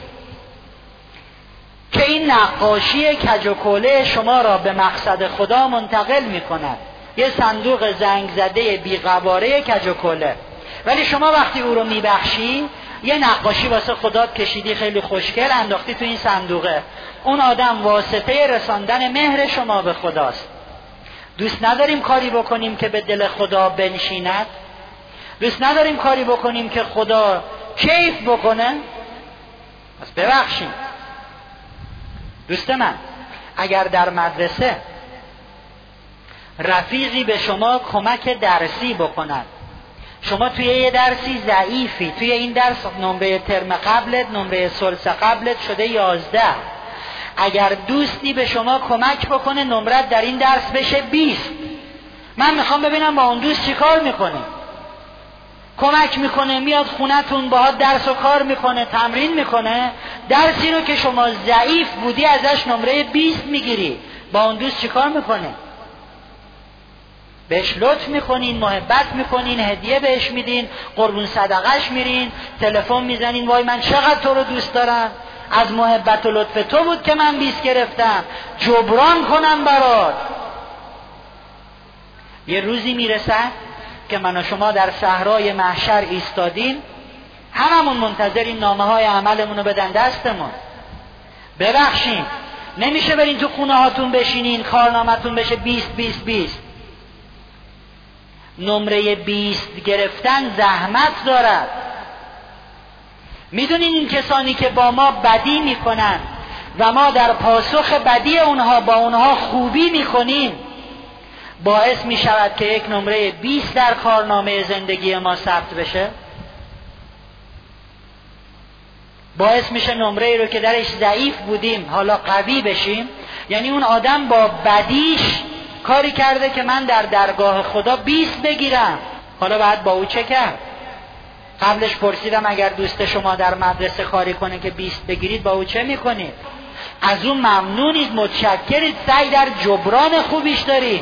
که این نقاشی کج و کوله شما را به مقصد خدا منتقل میکند. یه صندوق زنگ زده بی‌قواره کج و کوله، ولی شما وقتی او رو میبخشی، یه نقاشی واسه خدا کشیدی خیلی خوشگل انداختی تو این صندوقه. اون آدم واسطه رساندن مهر شما به خداست. دوست نداریم کاری بکنیم که به دل خدا بنشیند؟ دوست نداریم کاری بکنیم که خدا کیف بکنه؟ پس ببخشیم. دوست من، اگر در مدرسه رفیقی به شما کمک درسی بکند، شما توی یه درسی ضعیفی، توی این درس نمره ترم قبلت، نمره ثلث قبلت شده 11، اگر دوستی به شما کمک بکنه نمرت در این درس بشه 20، من میخوام ببینم با اون دوست چی کار میکنه. کمک میکنه، میاد خونتون باهات درس و کار میکنه، تمرین میکنه، درسی رو که شما ضعیف بودی ازش نمره 20 میگیری، با اون دوست چی کار میکنه؟ بهش لطف میکنین، محبت میکنین، هدیه بهش میدین، قربون صدقش میرین، تلفن میزنین وای من چقدر تو رو دوست دارم، از محبت و لطف تو بود که من 20 گرفتم، جبران کنم برات. یه روزی میرسه که من و شما در صحرای محشر ایستادیم، هممون منتظرین نامه های عملمون رو بدن دستمون. ببخشین، نمیشه برین تو خونه هاتون بشینین کارنامتون بشه 20 20 20. نمره 20 گرفتن زحمت دارد. میدونین این کسانی که با ما بدی میکنن و ما در پاسخ بدی اونها با اونها خوبی میکنیم، باعث میشود که یک نمره 20 در کارنامه زندگی ما ثبت بشه؟ باعث میشه نمره ای رو که درش ضعیف بودیم حالا قوی بشیم؟ یعنی اون آدم با بدیش کاری کرده که من در درگاه خدا 20 بگیرم. حالا بعد با او چه کرد؟ قبلش پرسیدم اگر دوست شما در مدرسه کاری کنه که 20 بگیرید با او چه میکنید؟ از اون ممنونید، متشکرید، سعی در جبران خوبیش دارید.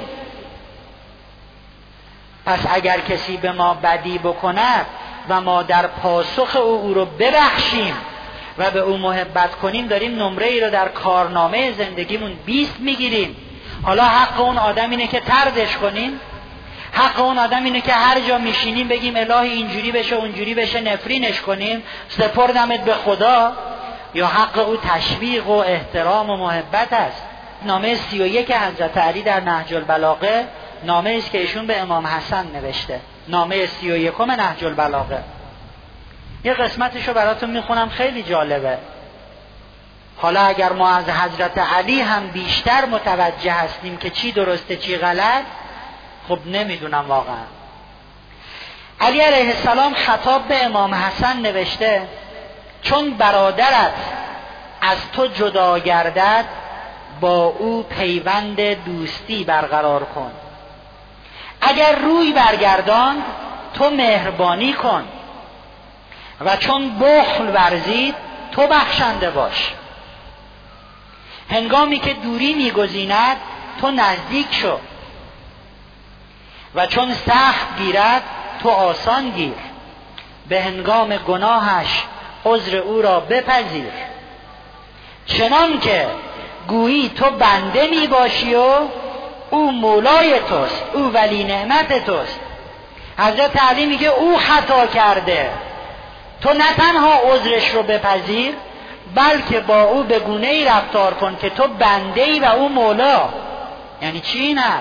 پس اگر کسی به ما بدی بکند و ما در پاسخ او رو ببخشیم و به او محبت کنیم، داریم نمره ای رو در کارنامه زندگیمون 20 میگیریم. حالا حق اون آدم اینه که طردش کنیم؟ حق اون آدم اینه که هر جا میشینیم بگیم الهی اینجوری بشه اونجوری بشه، نفرینش کنیم، سپردمت به خدا؟ یا حق او تشویق و احترام و محبت است؟ نامه 31 حضرت علی در نهج البلاغه نامه است که ایشون به امام حسن نوشته، نامه 31 نهج البلاغه. یه قسمتشو براتون میخونم، خیلی جالبه. حالا اگر ما از حضرت علی هم بیشتر متوجه هستیم که چی درسته چی غلط، خب نمیدونم واقعا. علی علیه السلام خطاب به امام حسن نوشته چون برادرت از تو جدا گردد با او پیوند دوستی برقرار کن، اگر روی برگردان تو مهربانی کن و چون بخل ورزید تو بخشنده باش. هنگامی که دوری میگزیند تو نزدیک شو و چون سخت گیرد تو آسان گیر. به هنگام گناهش عذر او را بپذیر، چنان که گویی تو بنده می باشی و او مولای توست، او ولی نعمت توست. حضرت علی میگه او خطا کرده، تو نه تنها عذرش رو بپذیر بلکه با او به گونه‌ای رفتار کن که تو بنده‌ای و او مولا. یعنی چی این حرف؟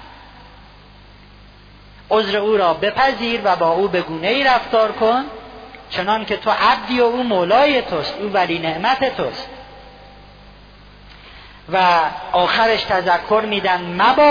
عذر او را بپذیر و با او به گونه‌ای رفتار کن چنان که تو عبدی و او مولای توست، او ولی نعمت توست. و آخرش تذکر میدن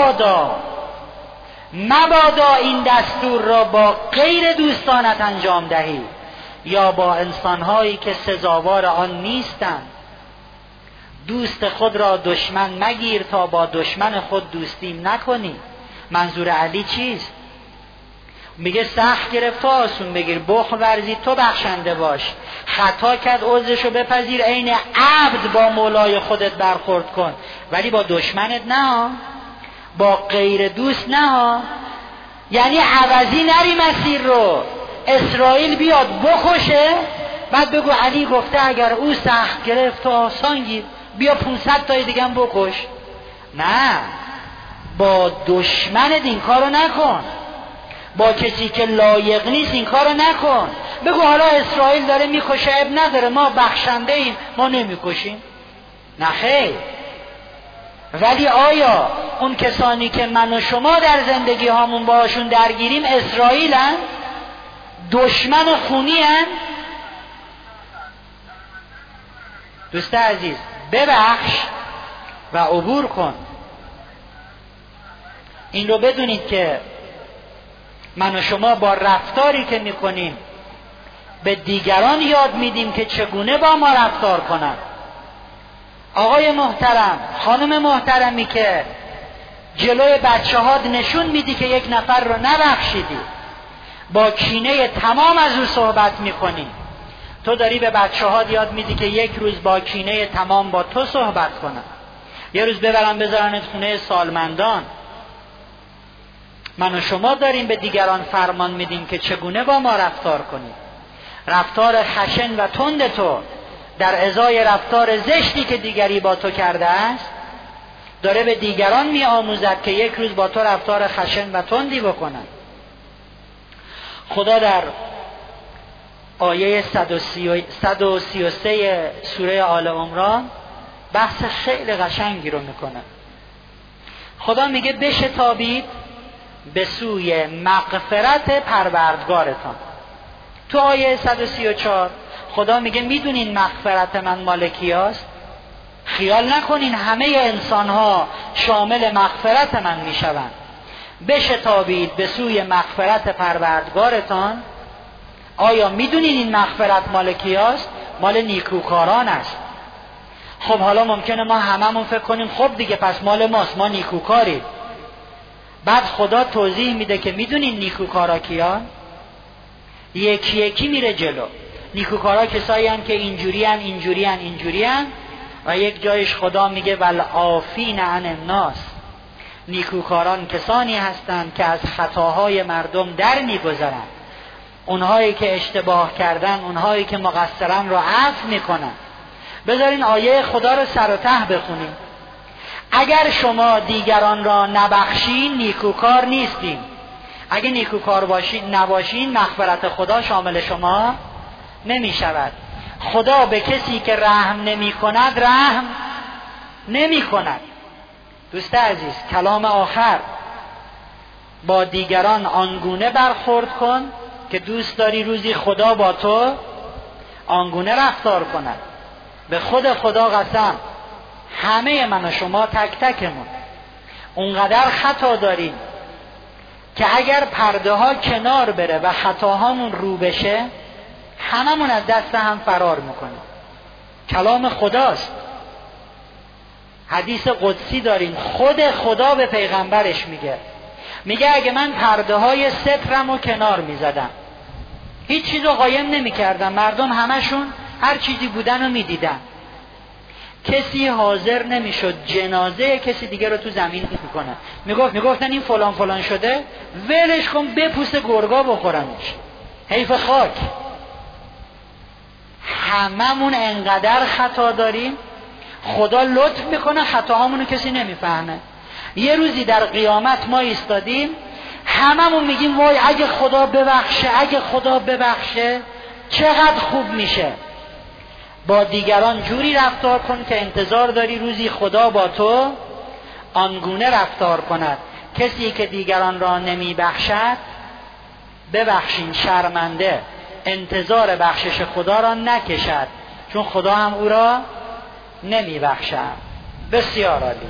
مبادا این دستور را با غیر دوستانت انجام دهی یا با انسانهایی که سزاوار آن نیستند. دوست خود را دشمن مگیر تا با دشمن خود دوستیم نکنی. منظور علی چیست؟ میگه سخت گرفت تو آسون بگیر، بخل ورزید تو بخشنده باش، خطا کرد عذرشو بپذیر، عین عبد با مولای خودت برخورد کن، ولی با دشمنت نه، با غیر دوست نه. یعنی عوضی نری مسیر رو. اسرائیل بیاد بکشه بعد بگو علی گفته اگر او سخت گرفت تو آسان گیر، بیا 500 تای دیگه هم بکش. نه، با دشمنت این کارو نکن، با کسی که لایق نیست این کارو نکن. بگو حالا اسرائیل داره میکشه، اب نداره، ما بخشنده ایم، ما نمیکشیم. نه خیر. ولی آیا اون کسانی که من و شما در زندگی هامون باهاشون درگیریم اسرائیل هن؟ دشمن خونی هن؟ دوست عزیز ببخش و عبور کن. این رو بدونید که من و شما با رفتاری که میکنیم به دیگران یاد میدیم که چگونه با ما رفتار کنن. آقای محترم، خانم محترمی که جلوی بچه ها نشون میدی که یک نفر رو نبخشیدی، با کینه تمام از او صحبت میکنی، تو داری به بچه ها یاد میدی که یک روز با کینه تمام با تو صحبت کنن، یه روز ببرن بذارنت خونه سالمندان. من و شما داریم به دیگران فرمان میدیم که چگونه با ما رفتار کنیم. رفتار خشن و تند تو در ازای رفتار زشتی که دیگری با تو کرده است داره به دیگران می آموزد که یک روز با تو رفتار خشن و تندی بکنن. خدا در آیه 133 سوره آل عمران بحث خیلی قشنگی رو میکنه. خدا میگه بشتابید به سوی مغفرت پروردگارتان. تو آیه 134 خدا میگه میدونین مغفرت من مال کیاست؟ خیال نکنین همه انسان ها شامل مغفرت من میشوند. بشتابید به سوی مغفرت پروردگارتان. آیا میدونین این مغفرت مال کیاست؟ مال نیکوکاران است. خب حالا ممکنه ما هممون فکر کنیم خب دیگه پس مال ماست، ما نیکوکاریم. بعد خدا توضیح میده که میدونین نیکوکارا کیان؟ یکی یکی میره جلو. نیکوکارا کسایی هستند که اینجورین و یک جایش خدا میگه والعافین عن الناس. نیکوکاران کسانی هستند که از خطاهای مردم در میگذرند. اونهایی که اشتباه کردن، اونهایی که مقصرن رو عفو میکنن. بذارین آیه خدا رو سر و ته بخونیم. اگر شما دیگران را نبخشین نیکوکار نیستین. اگه نیکوکار نباشین مغفرت خدا شامل شما نمی شود. خدا به کسی که رحم نمی کند رحم نمی کند. دوست عزیز، کلام آخر، با دیگران آنگونه برخورد کن که دوست داری روزی خدا با تو آنگونه رفتار کند. به خود خدا قسم، همه من و شما تک تکمون اونقدر خطا داریم که اگر پرده ها کنار بره و خطاهامون رو بشه هممون از دست هم فرار میکنیم. کلام خداست. حدیث قدسی داریم، خود خدا به پیغمبرش میگه اگه من پرده های سترم رو کنار میزدم، هیچ چیز رو قایم نمی کردم، مردم همشون هر چیزی بودن رو میدیدن، کسی حاضر نمیشد جنازه کسی دیگه رو تو زمین میکنه. میگفتن این فلان فلان شده، ولش کن بپوست گرگا بخورنش، حیف خاک. هممون انقدر خطا داریم، خدا لطف میکنه خطاهامونو کسی نمیفهمه. یه روزی در قیامت ما ایستادیم، هممون میگیم وای اگه خدا ببخشه چقدر خوب میشه. با دیگران جوری رفتار کن که انتظار داری روزی خدا با تو آنگونه رفتار کند. کسی که دیگران را نمی بخشد ببخشین شرمنده، انتظار بخشش خدا را نکشد، چون خدا هم او را نمی بخشد. بسیار عالی.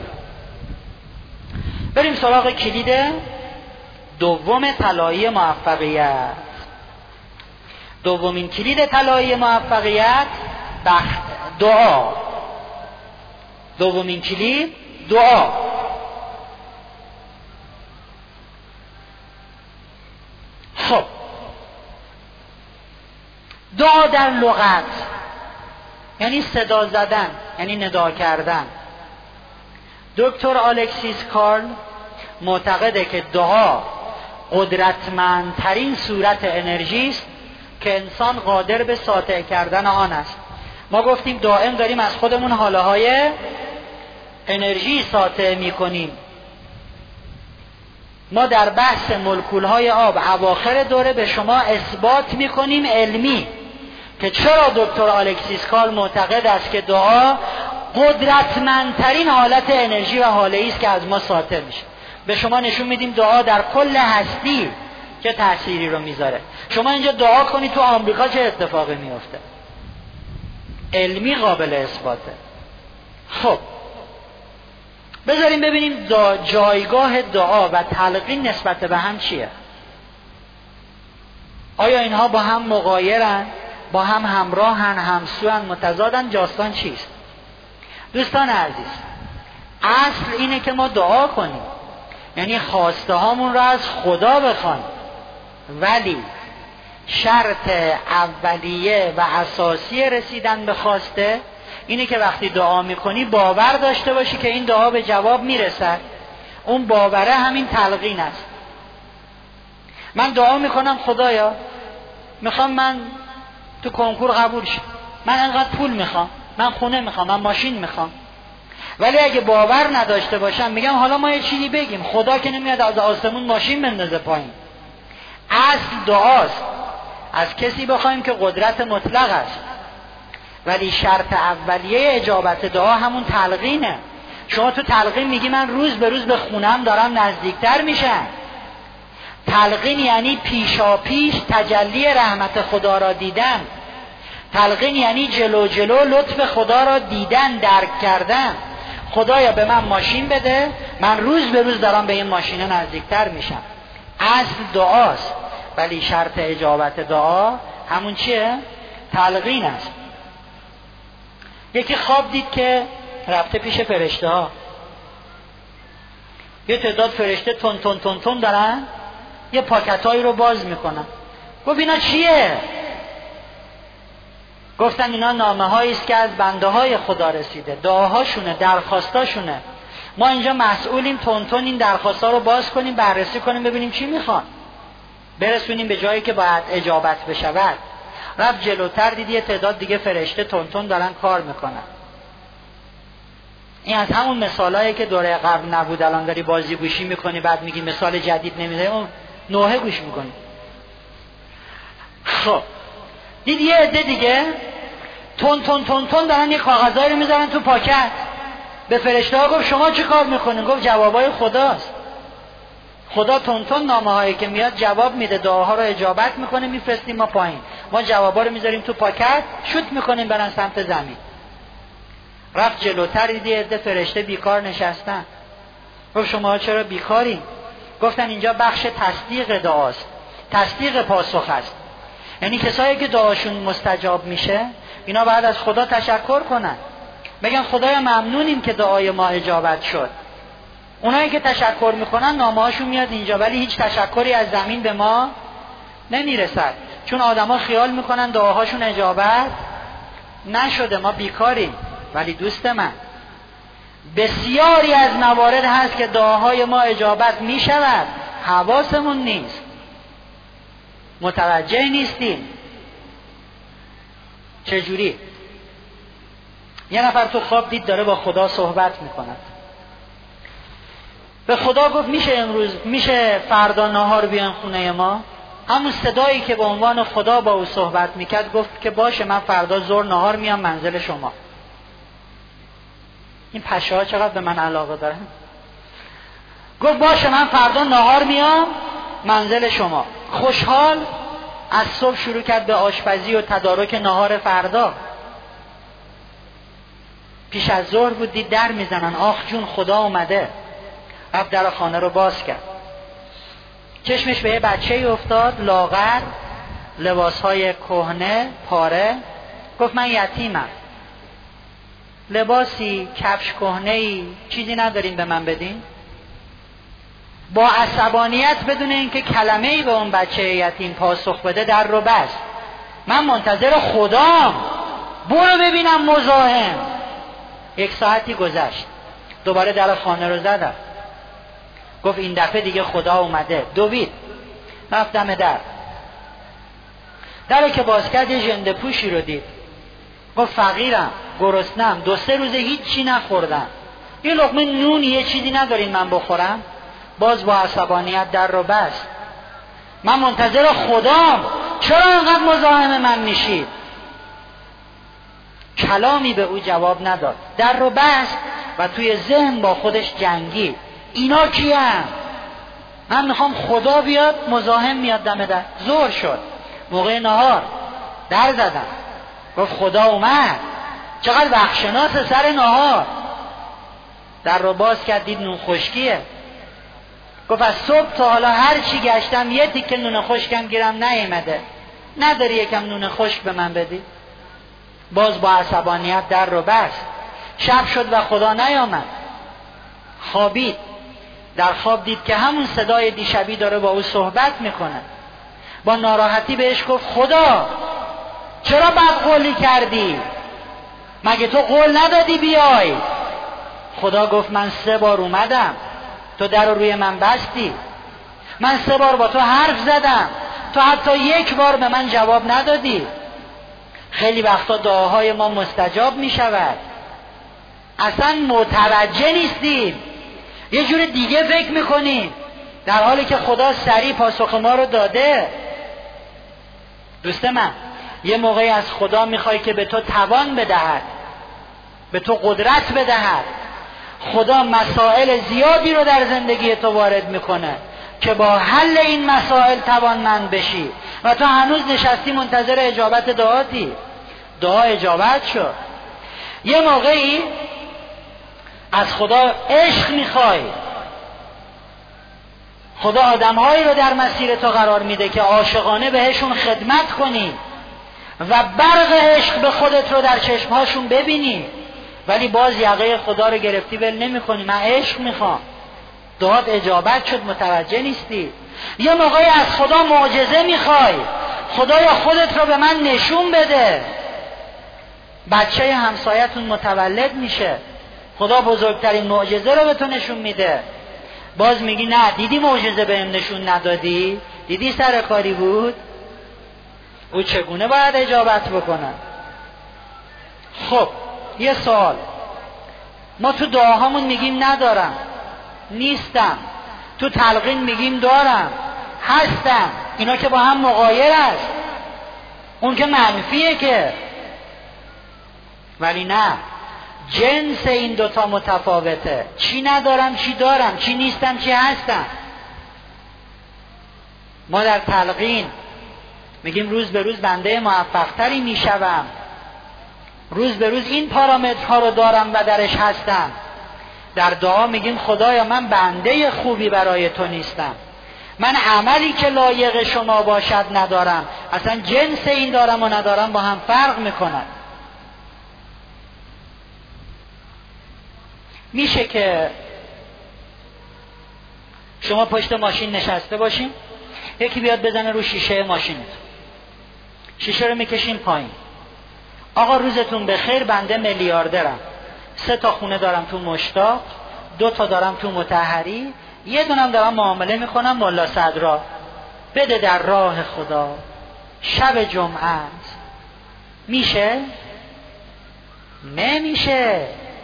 بریم سراغ کلید دوم طلایی موفقیت. دومین کلید طلایی موفقیت دعا. دومین کلید دعا. خب دعا در لغت یعنی صدا زدن، یعنی ندا کردن. دکتر آلکسیس کارل معتقده که دعا قدرتمندترین صورت انرژی است که انسان قادر به ساطع کردن آن است. ما گفتیم دائم داریم از خودمون حاله های انرژی ساطع می کنیم. ما در بحث مولکول های آب اواخر دوره به شما اثبات می کنیم علمی که چرا دکتر آلکسیس کارل معتقد است که دعا قدرتمندترین حالت انرژی و حاله‌ای است که از ما ساطع میشه. به شما نشون میدیم دعا در کل هستی چه تأثیری رو میذاره. شما اینجا دعا کنید تو آمریکا چه اتفاقی میفته، علمی قابل اثباته. خب بذاریم ببینیم جایگاه دعا و تلقین نسبت به هم چیه. آیا اینها با هم مغایرن، با هم همراهن، همسوان، متضادن؟ داستان چیست؟ دوستان عزیز، اصل اینه که ما دعا کنیم، یعنی خواسته هامون رو از خدا بخوایم، ولی شرط اولیه و اساسی رسیدن به خواسته اینه که وقتی دعا میکنی باور داشته باشی که این دعا به جواب میرسد. اون باوره همین تلقین است. من دعا میکنم خدایا میخوام من تو کنکور قبول شم، من انقدر پول میخوام، من خونه میخوام، من ماشین میخوام. ولی اگه باور نداشته باشم میگم حالا ما یه چیزی بگیم، خدا که نمیاد از آسمون ماشین بندازه پایین. اصل دعاست، از کسی بخوایم که قدرت مطلق است. ولی شرط اولیه اجابت دعا همون تلقینه. شما تو تلقین میگی من روز به روز به خونم دارم نزدیکتر میشم، تلقین یعنی پیشا پیش تجلی رحمت خدا را دیدن. تلقین یعنی جلو جلو لطف خدا را دیدن، درک کردن. خدایا به من ماشین بده، من روز به روز دارم به این ماشین نزدیکتر میشم. اصل دعاست، ولی شرط اجابت دعا همون چیه؟ تلقین است. یکی خواب دید که رفته پیش فرشته ها، یه تعداد فرشته تون تون تون تون دارن یه پاکتایی رو باز میکنن. گفت اینا چیه؟ گفتن اینا نامه هایی است که از بنده های خدا رسیده، دعاهاشونه، درخواستاشونه. ما اینجا مسئولیم تون تون این درخواستا رو باز کنیم، بررسی کنیم، ببینیم چی میخوان، برسونیم به جایی که باید اجابت بشود. رفت جلوتر، دید یه تعداد دیگه فرشته تون تون دارن کار میکنن. این از همون مثالایی که دوره قبل نبود، الان داری بازی گوشی میکنی بعد میگی مثال جدید نمیده، اون نوحه گوش میکنی. خب دید یه عده دیگه تون تون تون تون دارن یه کاغذایی رو میذارن تو پاکت. به فرشته ها گفت شما چه کار میکنین؟ گفت جوابای خداست. خدا تون تون نامه هایی که میاد جواب میده، دعاها رو اجابت میکنه، میفرستیم ما پایین، ما جوابا رو میذاریم تو پاکت، شوت میکنیم برن سمت زمین. رفت جلوتر، دید یه عده فرشته بیکار نشستن. گفت شما چرا بیکاری؟ گفتن اینجا بخش تصدیق دعاست، تصدیق پاسخ است. یعنی کسایی که دعاشون مستجاب میشه اینا باید از خدا تشکر کنن، بگن خدایا ممنونیم که دعای ما اجابت شد. اونایی که تشکر میکنن نامه هاشون میاد اینجا، ولی هیچ تشکری از زمین به ما نمیرسد، چون آدما خیال میکنن دعاهاشون اجابت نشده، ما بیکاریم. ولی دوست من، بسیاری از موارد هست که دعاهای ما اجابت میشود، حواسمون نیست، متوجه نیستیم. چجوری؟ یه نفر تو خواب دید داره با خدا صحبت میکند. به خدا گفت میشه فردا نهار بیان خونه ما؟ همون صدایی که به عنوان خدا با او صحبت میکرد گفت که باشه، من فردا ظهر نهار میام منزل شما. این پشه ها چقدر به من علاقه دارن. گفت باشه، من فردا نهار میام منزل شما. خوشحال از صبح شروع کرد به آشپزی و تدارک نهار فردا. پیش از ظهر بود، دید در میزنن، آخ جون خدا اومده. رفت در خانه رو باز کرد، چشمش به یه بچه‌ای افتاد، لاغر، لباسهای کهنه پاره. گفت من یتیمم، لباسی کفش کهنه‌ای چیزی ندارین به من بدین؟ با عصبانیت بدون اینکه کلمه‌ای به اون بچه یتیم پاسخ بده در رو بست. من منتظر خدام، برو ببینم مزاحم. 1 ساعتی گذشت، دوباره در خانه رو زدم. گفت این دفعه دیگه خدا اومده. دوید، رفت دم در رو که باز کرد یه ژنده پوشی رو دید. گفت فقیرم، گرسنم، 2-3 روزه هیچی نخوردم، یه لقمه نون یه چیزی ندارین من بخورم؟ باز با عصبانیت در رو بست. من منتظر خدام، چرا انقدر مزاحم من میشید؟ کلامی به او جواب نداد، در رو بست و توی ذهن با خودش جنگید. اینا کیم؟ من میخوام خدا بیاد، مزاحم میاد دم در. ظهر شد، موقع نهار، در زدم، گفت خدا اومد. چقدر وقتشناس سر نهار. در رو باز کرد، دید نون خشکیه. گفت از صبح تا حالا هر چی گشتم یه تیکه نون خشکم گیرم نیامده، نداری یکم نون خشک به من بدی؟ باز با عصبانیت در رو بست. شب شد و خدا نیامد. خوابید، در خواب دید که همون صدای دیشبی داره با او صحبت میکنه. با ناراحتی بهش گفت خدا چرا بدقولی کردی؟ مگه تو قول ندادی بیای؟ خدا گفت من 3 بار اومدم، تو در رو روی من بستی. من 3 بار با تو حرف زدم، تو حتی 1 بار به من جواب ندادی. خیلی وقتا دعاهای ما مستجاب می شود، اصلا متوجه نیستیم، یه جور دیگه فکر میکنیم، در حالی که خدا سریع پاسخ ما رو داده. دوست من، یه موقعی از خدا میخوای که به تو توان بدهد، به تو قدرت بدهد. خدا مسائل زیادی رو در زندگی تو وارد میکنه، که با حل این مسائل توانمند بشی و تو هنوز نشستی منتظر اجابت دعاتی. دعا اجابت شد. یه موقعی از خدا عشق میخوای، خدا آدمهایی رو در مسیر تو قرار میده که عاشقانه بهشون خدمت کنی و برق عشق به خودت رو در چشمهاشون ببینی، ولی باز یقه خدا رو گرفتی ول نمی کنی. من عشق میخوام. دعات اجابت شد، متوجه نیستی. یه موقعی از خدا معجزه میخوای، خدایا خودت رو به من نشون بده. بچه همسایتون متولد میشه، خدا بزرگترین معجزه رو به تو نشون میده، باز میگی نه دیدی معجزه بهم نشون ندادی، دیدی سرکاری بود. او چگونه باید اجابت بکنه؟ خب یه سوال، ما تو دعاهامون میگیم ندارم، نیستم، تو تلقین میگیم دارم، هستم، اینا که با هم مغایر است، اون که منفیه که. ولی نه، جنس این دوتا متفاوته. چی ندارم چی دارم، چی نیستم چی هستم. ما در تلقین میگیم روز به روز بنده موفقتری میشوم، روز به روز این پارامترها رو دارم و درش هستم. در دعا میگیم خدایا من بنده خوبی برای تو نیستم، من عملی که لایق شما باشد ندارم. اصلا جنس این دارم و ندارم با هم فرق میکند. میشه که شما پشت ماشین نشسته باشین، یکی بیاد بزنه رو شیشه ماشینت، شیشه رو میکشین پایین، آقا روزتون بخیر، بنده میلیاردرم، 3 تا خونه دارم تو مشتاق، 2 تا دارم تو مطهری، 1 دونم دارم معامله میکنم ملا صدرا، بده در راه خدا، شب جمعه است. میشه؟ نمیشه.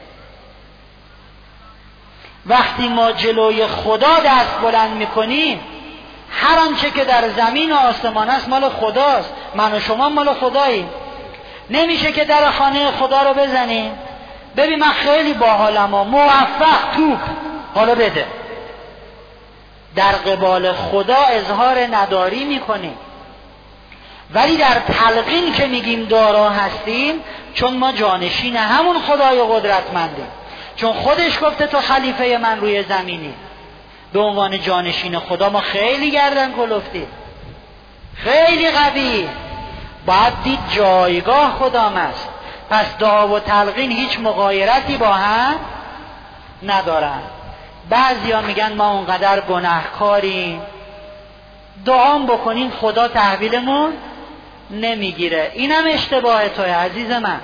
وقتی ما جلوی خدا دست بلند میکنیم، هر آنچه که در زمین و آسمان است مال خداست، من و شما مال خداییم. نمیشه که در خانه خدا رو بزنیم ببین من خیلی باحالم و موفق، توپ حالا بده. در قبال خدا اظهار نداری میکنیم. ولی در تلقین که میگیم دارا هستیم، چون ما جانشین همون خدای قدرتمندیم، چون خودش گفته تو خلیفه من روی زمینی، به عنوان جانشین خدا ما خیلی گردن کلفتیم، خیلی قوی. باید دید جایگاه خدام است. پس دعا و تلقین هیچ مغایرتی با هم ندارن. بعضیا میگن ما اونقدر گناهکاریم، دعام بکنیم خدا تحویلمون نمیگیره. اینم اشتباه توی عزیز من.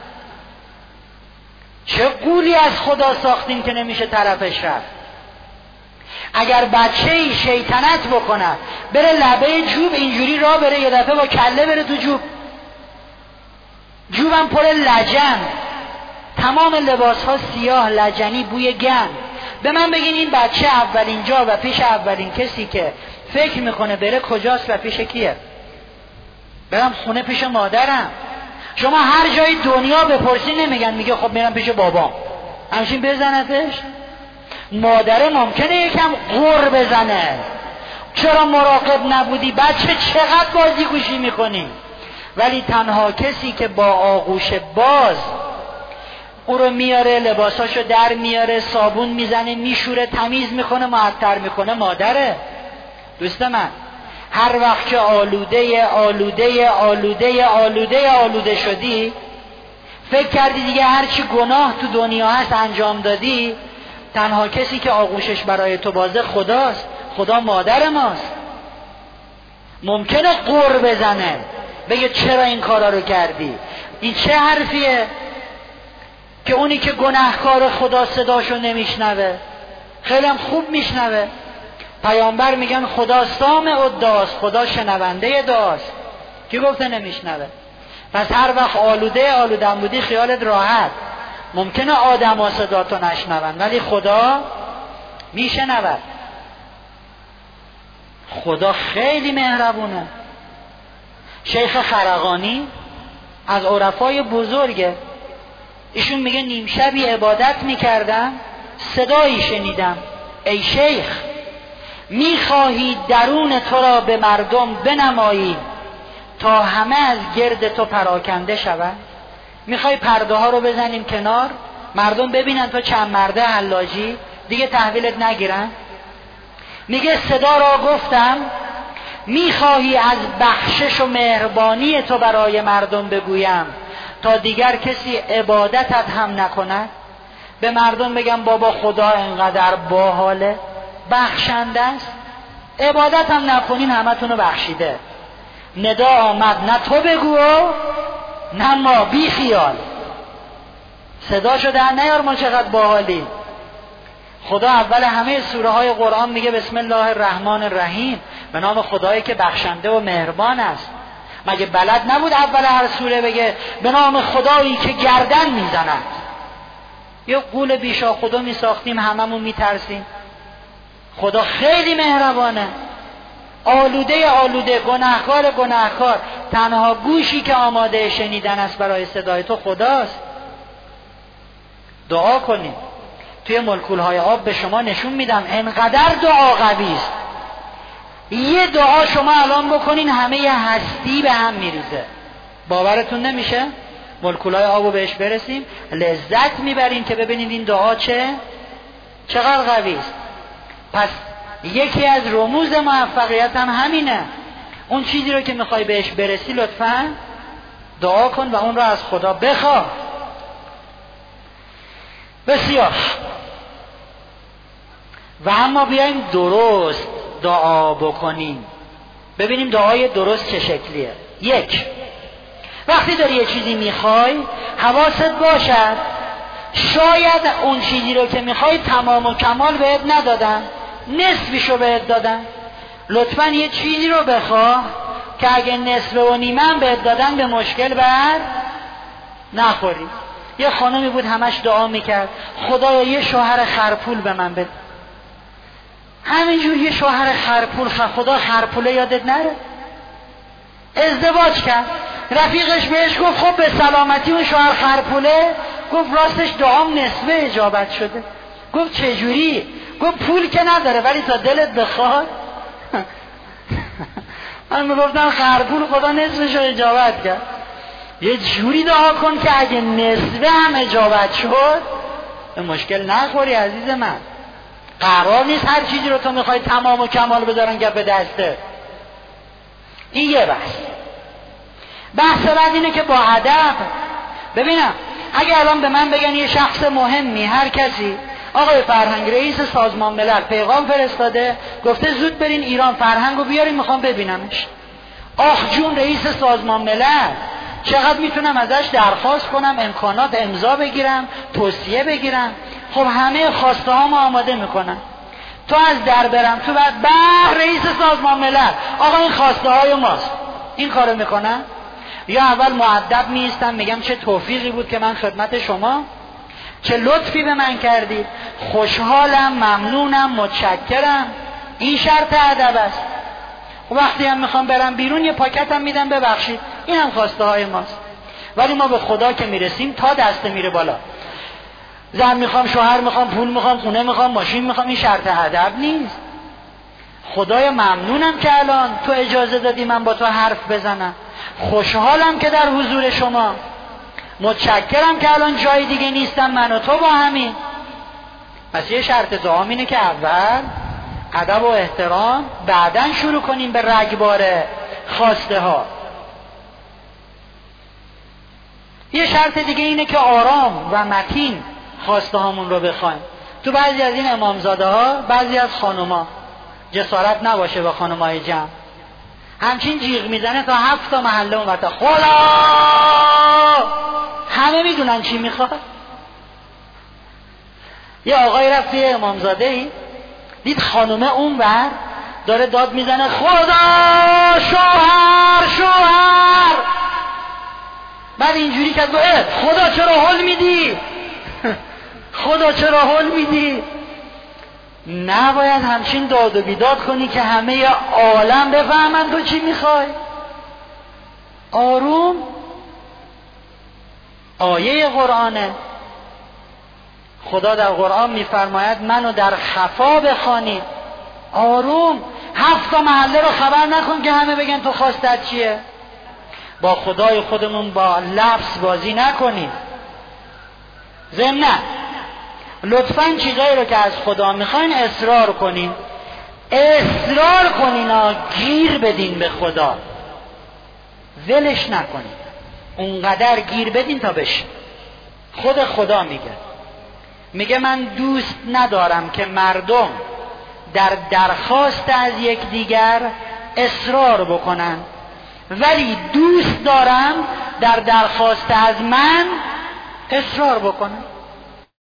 چه قولی از خدا ساختیم که نمیشه طرفش رفت. اگر بچه‌ای شیطنت بکنه بره لبه جوب اینجوری راه بره، یه دفعه با کله بره تو جوب، جوبم پر لجن، تمام لباس ها سیاه لجنی بوی گند، به من بگین این بچه اولین جا و پیش اولین کسی که فکر میکنه بره کجاست و پیش کیه؟ برم خونه پیش مادرم. شما هر جای دنیا بپرسی نمیگن، میگه خب میرم پیش بابام، همچین بزنتش. مادره ممکنه یکم غر بزنه، چرا مراقب نبودی بچه، چقدر بازی گوشی میکنی؟ ولی تنها کسی که با آغوش باز او رو میاره، لباساشو در میاره، صابون میزنه، میشوره، تمیز میکنه، معطر میکنه، مادره. دوست من، هر وقت که آلوده شدی، فکر کردی دیگه هرچی گناه تو دنیا هست انجام دادی، تنها کسی که آغوشش برای تو بازه خداست. خدا مادر ماست. ممکنه غر بزنه، بگه چرا این کارا رو کردی؟ این چه حرفیه که اونی که گناهکار خدا صداشو نمیشنوه؟ خیلی هم خوب میشنوه. پیامبر میگن خدا سامع الدعاست، خدا شنونده دعاست. کی گفته نمیشنوه؟ پس هر وقت آلودم بودی خیالت راحت. ممکنه آدم ها صداتو نشنون ولی خدا میشنود. خدا خیلی مهربونه. شیخ خرقانی از عرفای بزرگه، ایشون میگه نیم شبی عبادت میکردم، صدایی شنیدم، ای شیخ میخواهی درون تو را به مردم بنمایی تا همه از گرد تو پراکنده شود. میخوای پرده ها رو بزنیم کنار، مردم ببینن تو چند مرده حلاجی، دیگه تحویلت نگیرن. میگه صدا را گفتم میخواهی از بخشش و مهربانی تو برای مردم بگویم تا دیگر کسی عبادتت هم نکند. به مردم بگم بابا خدا انقدر باحاله، بخشنده است، عبادت هم نکنین همتون رو بخشیده. ندا آمد نه تو بگو نه ما، بی خیال. صدا شده نیار ما چقدر باحالی. خدا اول همه سوره های قرآن میگه بسم الله الرحمن الرحیم، به نام خدایی که بخشنده و مهربان است. مگه بلد نبود اول هر سوره بگه به نام خدایی که گردن میزند؟ یه قول بیشا خدا میساختیم هممون میترسیم. خدا خیلی مهربانه، آلوده گناهکار، تنها گوشی که آماده شنیدن است برای صدای تو خداست. دعا کنیم. توی مولکول‌های آب به شما نشون میدم انقدر دعا قوی است. یه دعا شما الان بکنین همه هستی به هم میریزه. باورتون نمیشه؟ مولکول‌های آبو بهش برسیم لذت میبریم که ببینید این دعا چقدر قوی است. پس یکی از رموز موفقیت هم همینه. اون چیزی رو که میخوای بهش برسی لطفاً دعا کن و اون رو از خدا بخواه. بسیار. و اما بیایم درست دعا بکنیم، ببینیم دعای درست چه شکلیه. یک، وقتی داری یه چیزی میخوای حواست باشد شاید اون چیزی رو که میخوای تمام و کمال بهت ندادن، نصفیشو بهت دادن. لطفاً یه چیزی رو بخواه که اگه نصف و نیمه بهت دادن به مشکل بر نخوری. یه خانمی بود همش دعا میکرد خدایا یه شوهر خرپول به من بده. همینجور یه شوهر خرپول، خدا خرپوله یادت نره. ازدواج کرد، رفیقش بهش گفت خب به سلامتی اون شوهر خرپوله. گفت راستش دعام نصفه اجابت شده. گفت چجوری؟ گفت پول که نداره ولی تا دلت بخواد. من میگفتم خرپول خدا نصفش رو اجابت کرد. یه جوری دعا کن که اگه نصفه هم اجابت شد به مشکل نخوری عزیز من. قرار نیست هر چیزی رو تو میخوای تمام و کمال بذارن گپ دسته. این یه بحث بعد اینه که با ادب. ببینم اگه الان به من بگن یه شخص مهمی، هر کسی، آقای فرهنگ رئیس سازمان ملل پیغام فرستاده گفته زود برین ایران فرهنگو بیارین میخوام ببینمش. آخ جون رئیس سازمان ملل، چقدر میتونم ازش درخواست کنم، امکانات امضا بگیرم، توصیه بگیرم. خب همه خواسته هامو آماده میکنم. تو از در برم تو بعد رئیس سازمان ملل آقا این خواسته های ماست، این کارو میکنم؟ یا اول مؤدب میستم میگم چه توفیقی بود که من خدمت شما، چه لطفی به من کردید، خوشحالم، ممنونم، متشکرم. این شرط ادب است. وقتی هم میخوام برم بیرون یه پاکتم میدم ببخشید این هم خواسته های ماست. ولی ما به خدا که میرسیم تا دسته میره بالا. زن میخوام، شوهر میخوام، پول میخوام، خونه میخوام، ماشین میخوام، این شرط ادب نیست. خدایا ممنونم که الان تو اجازه دادی من با تو حرف بزنم، خوشحالم که در حضور شما، متشکرم که الان جای دیگه نیستم، من و تو با همین. پس یه شرط دعا اینه که اول ادب و احترام، بعدن شروع کنیم به رگبار خواسته ها. یه شرط دیگه اینه که آرام و متین خواسته هامون رو بخوایم. تو بعضی از این امامزاده ها، بعضی از خانوما جسارت نباشه با خانمای جمع، همچین جیغ میزنه تا 7 تا محله اون ورتا خدا، همه میدونن چی میخواد. یه آقای رفت یه امامزاده ای دید خانومه اون ور داره داد میزنه خدا شوهر. بعد اینجوری که خدا چرا هول میدی؟ خدا چرا هول میدی؟ نباید همچین داد و بیداد کنی که همه عالم بفهمن تو چی میخوای. آروم. آیه قرآنه. خدا در قرآن میفرماید منو در خفا بخوانید. آروم. 7 محله رو خبر نکن که همه بگن تو خواستت چیه. با خدای خودمون با لفظ بازی نکنیم. ضمناً لطفاً چیزایی رو که از خدا میخواین اصرار کنین، اصرار کنین ها، گیر بدین به خدا، ولش نکنین، اونقدر گیر بدین تا بشه. خود خدا میگه من دوست ندارم که مردم در درخواست از یکدیگر اصرار بکنن، ولی دوست دارم در درخواست از من اصرار بکنن.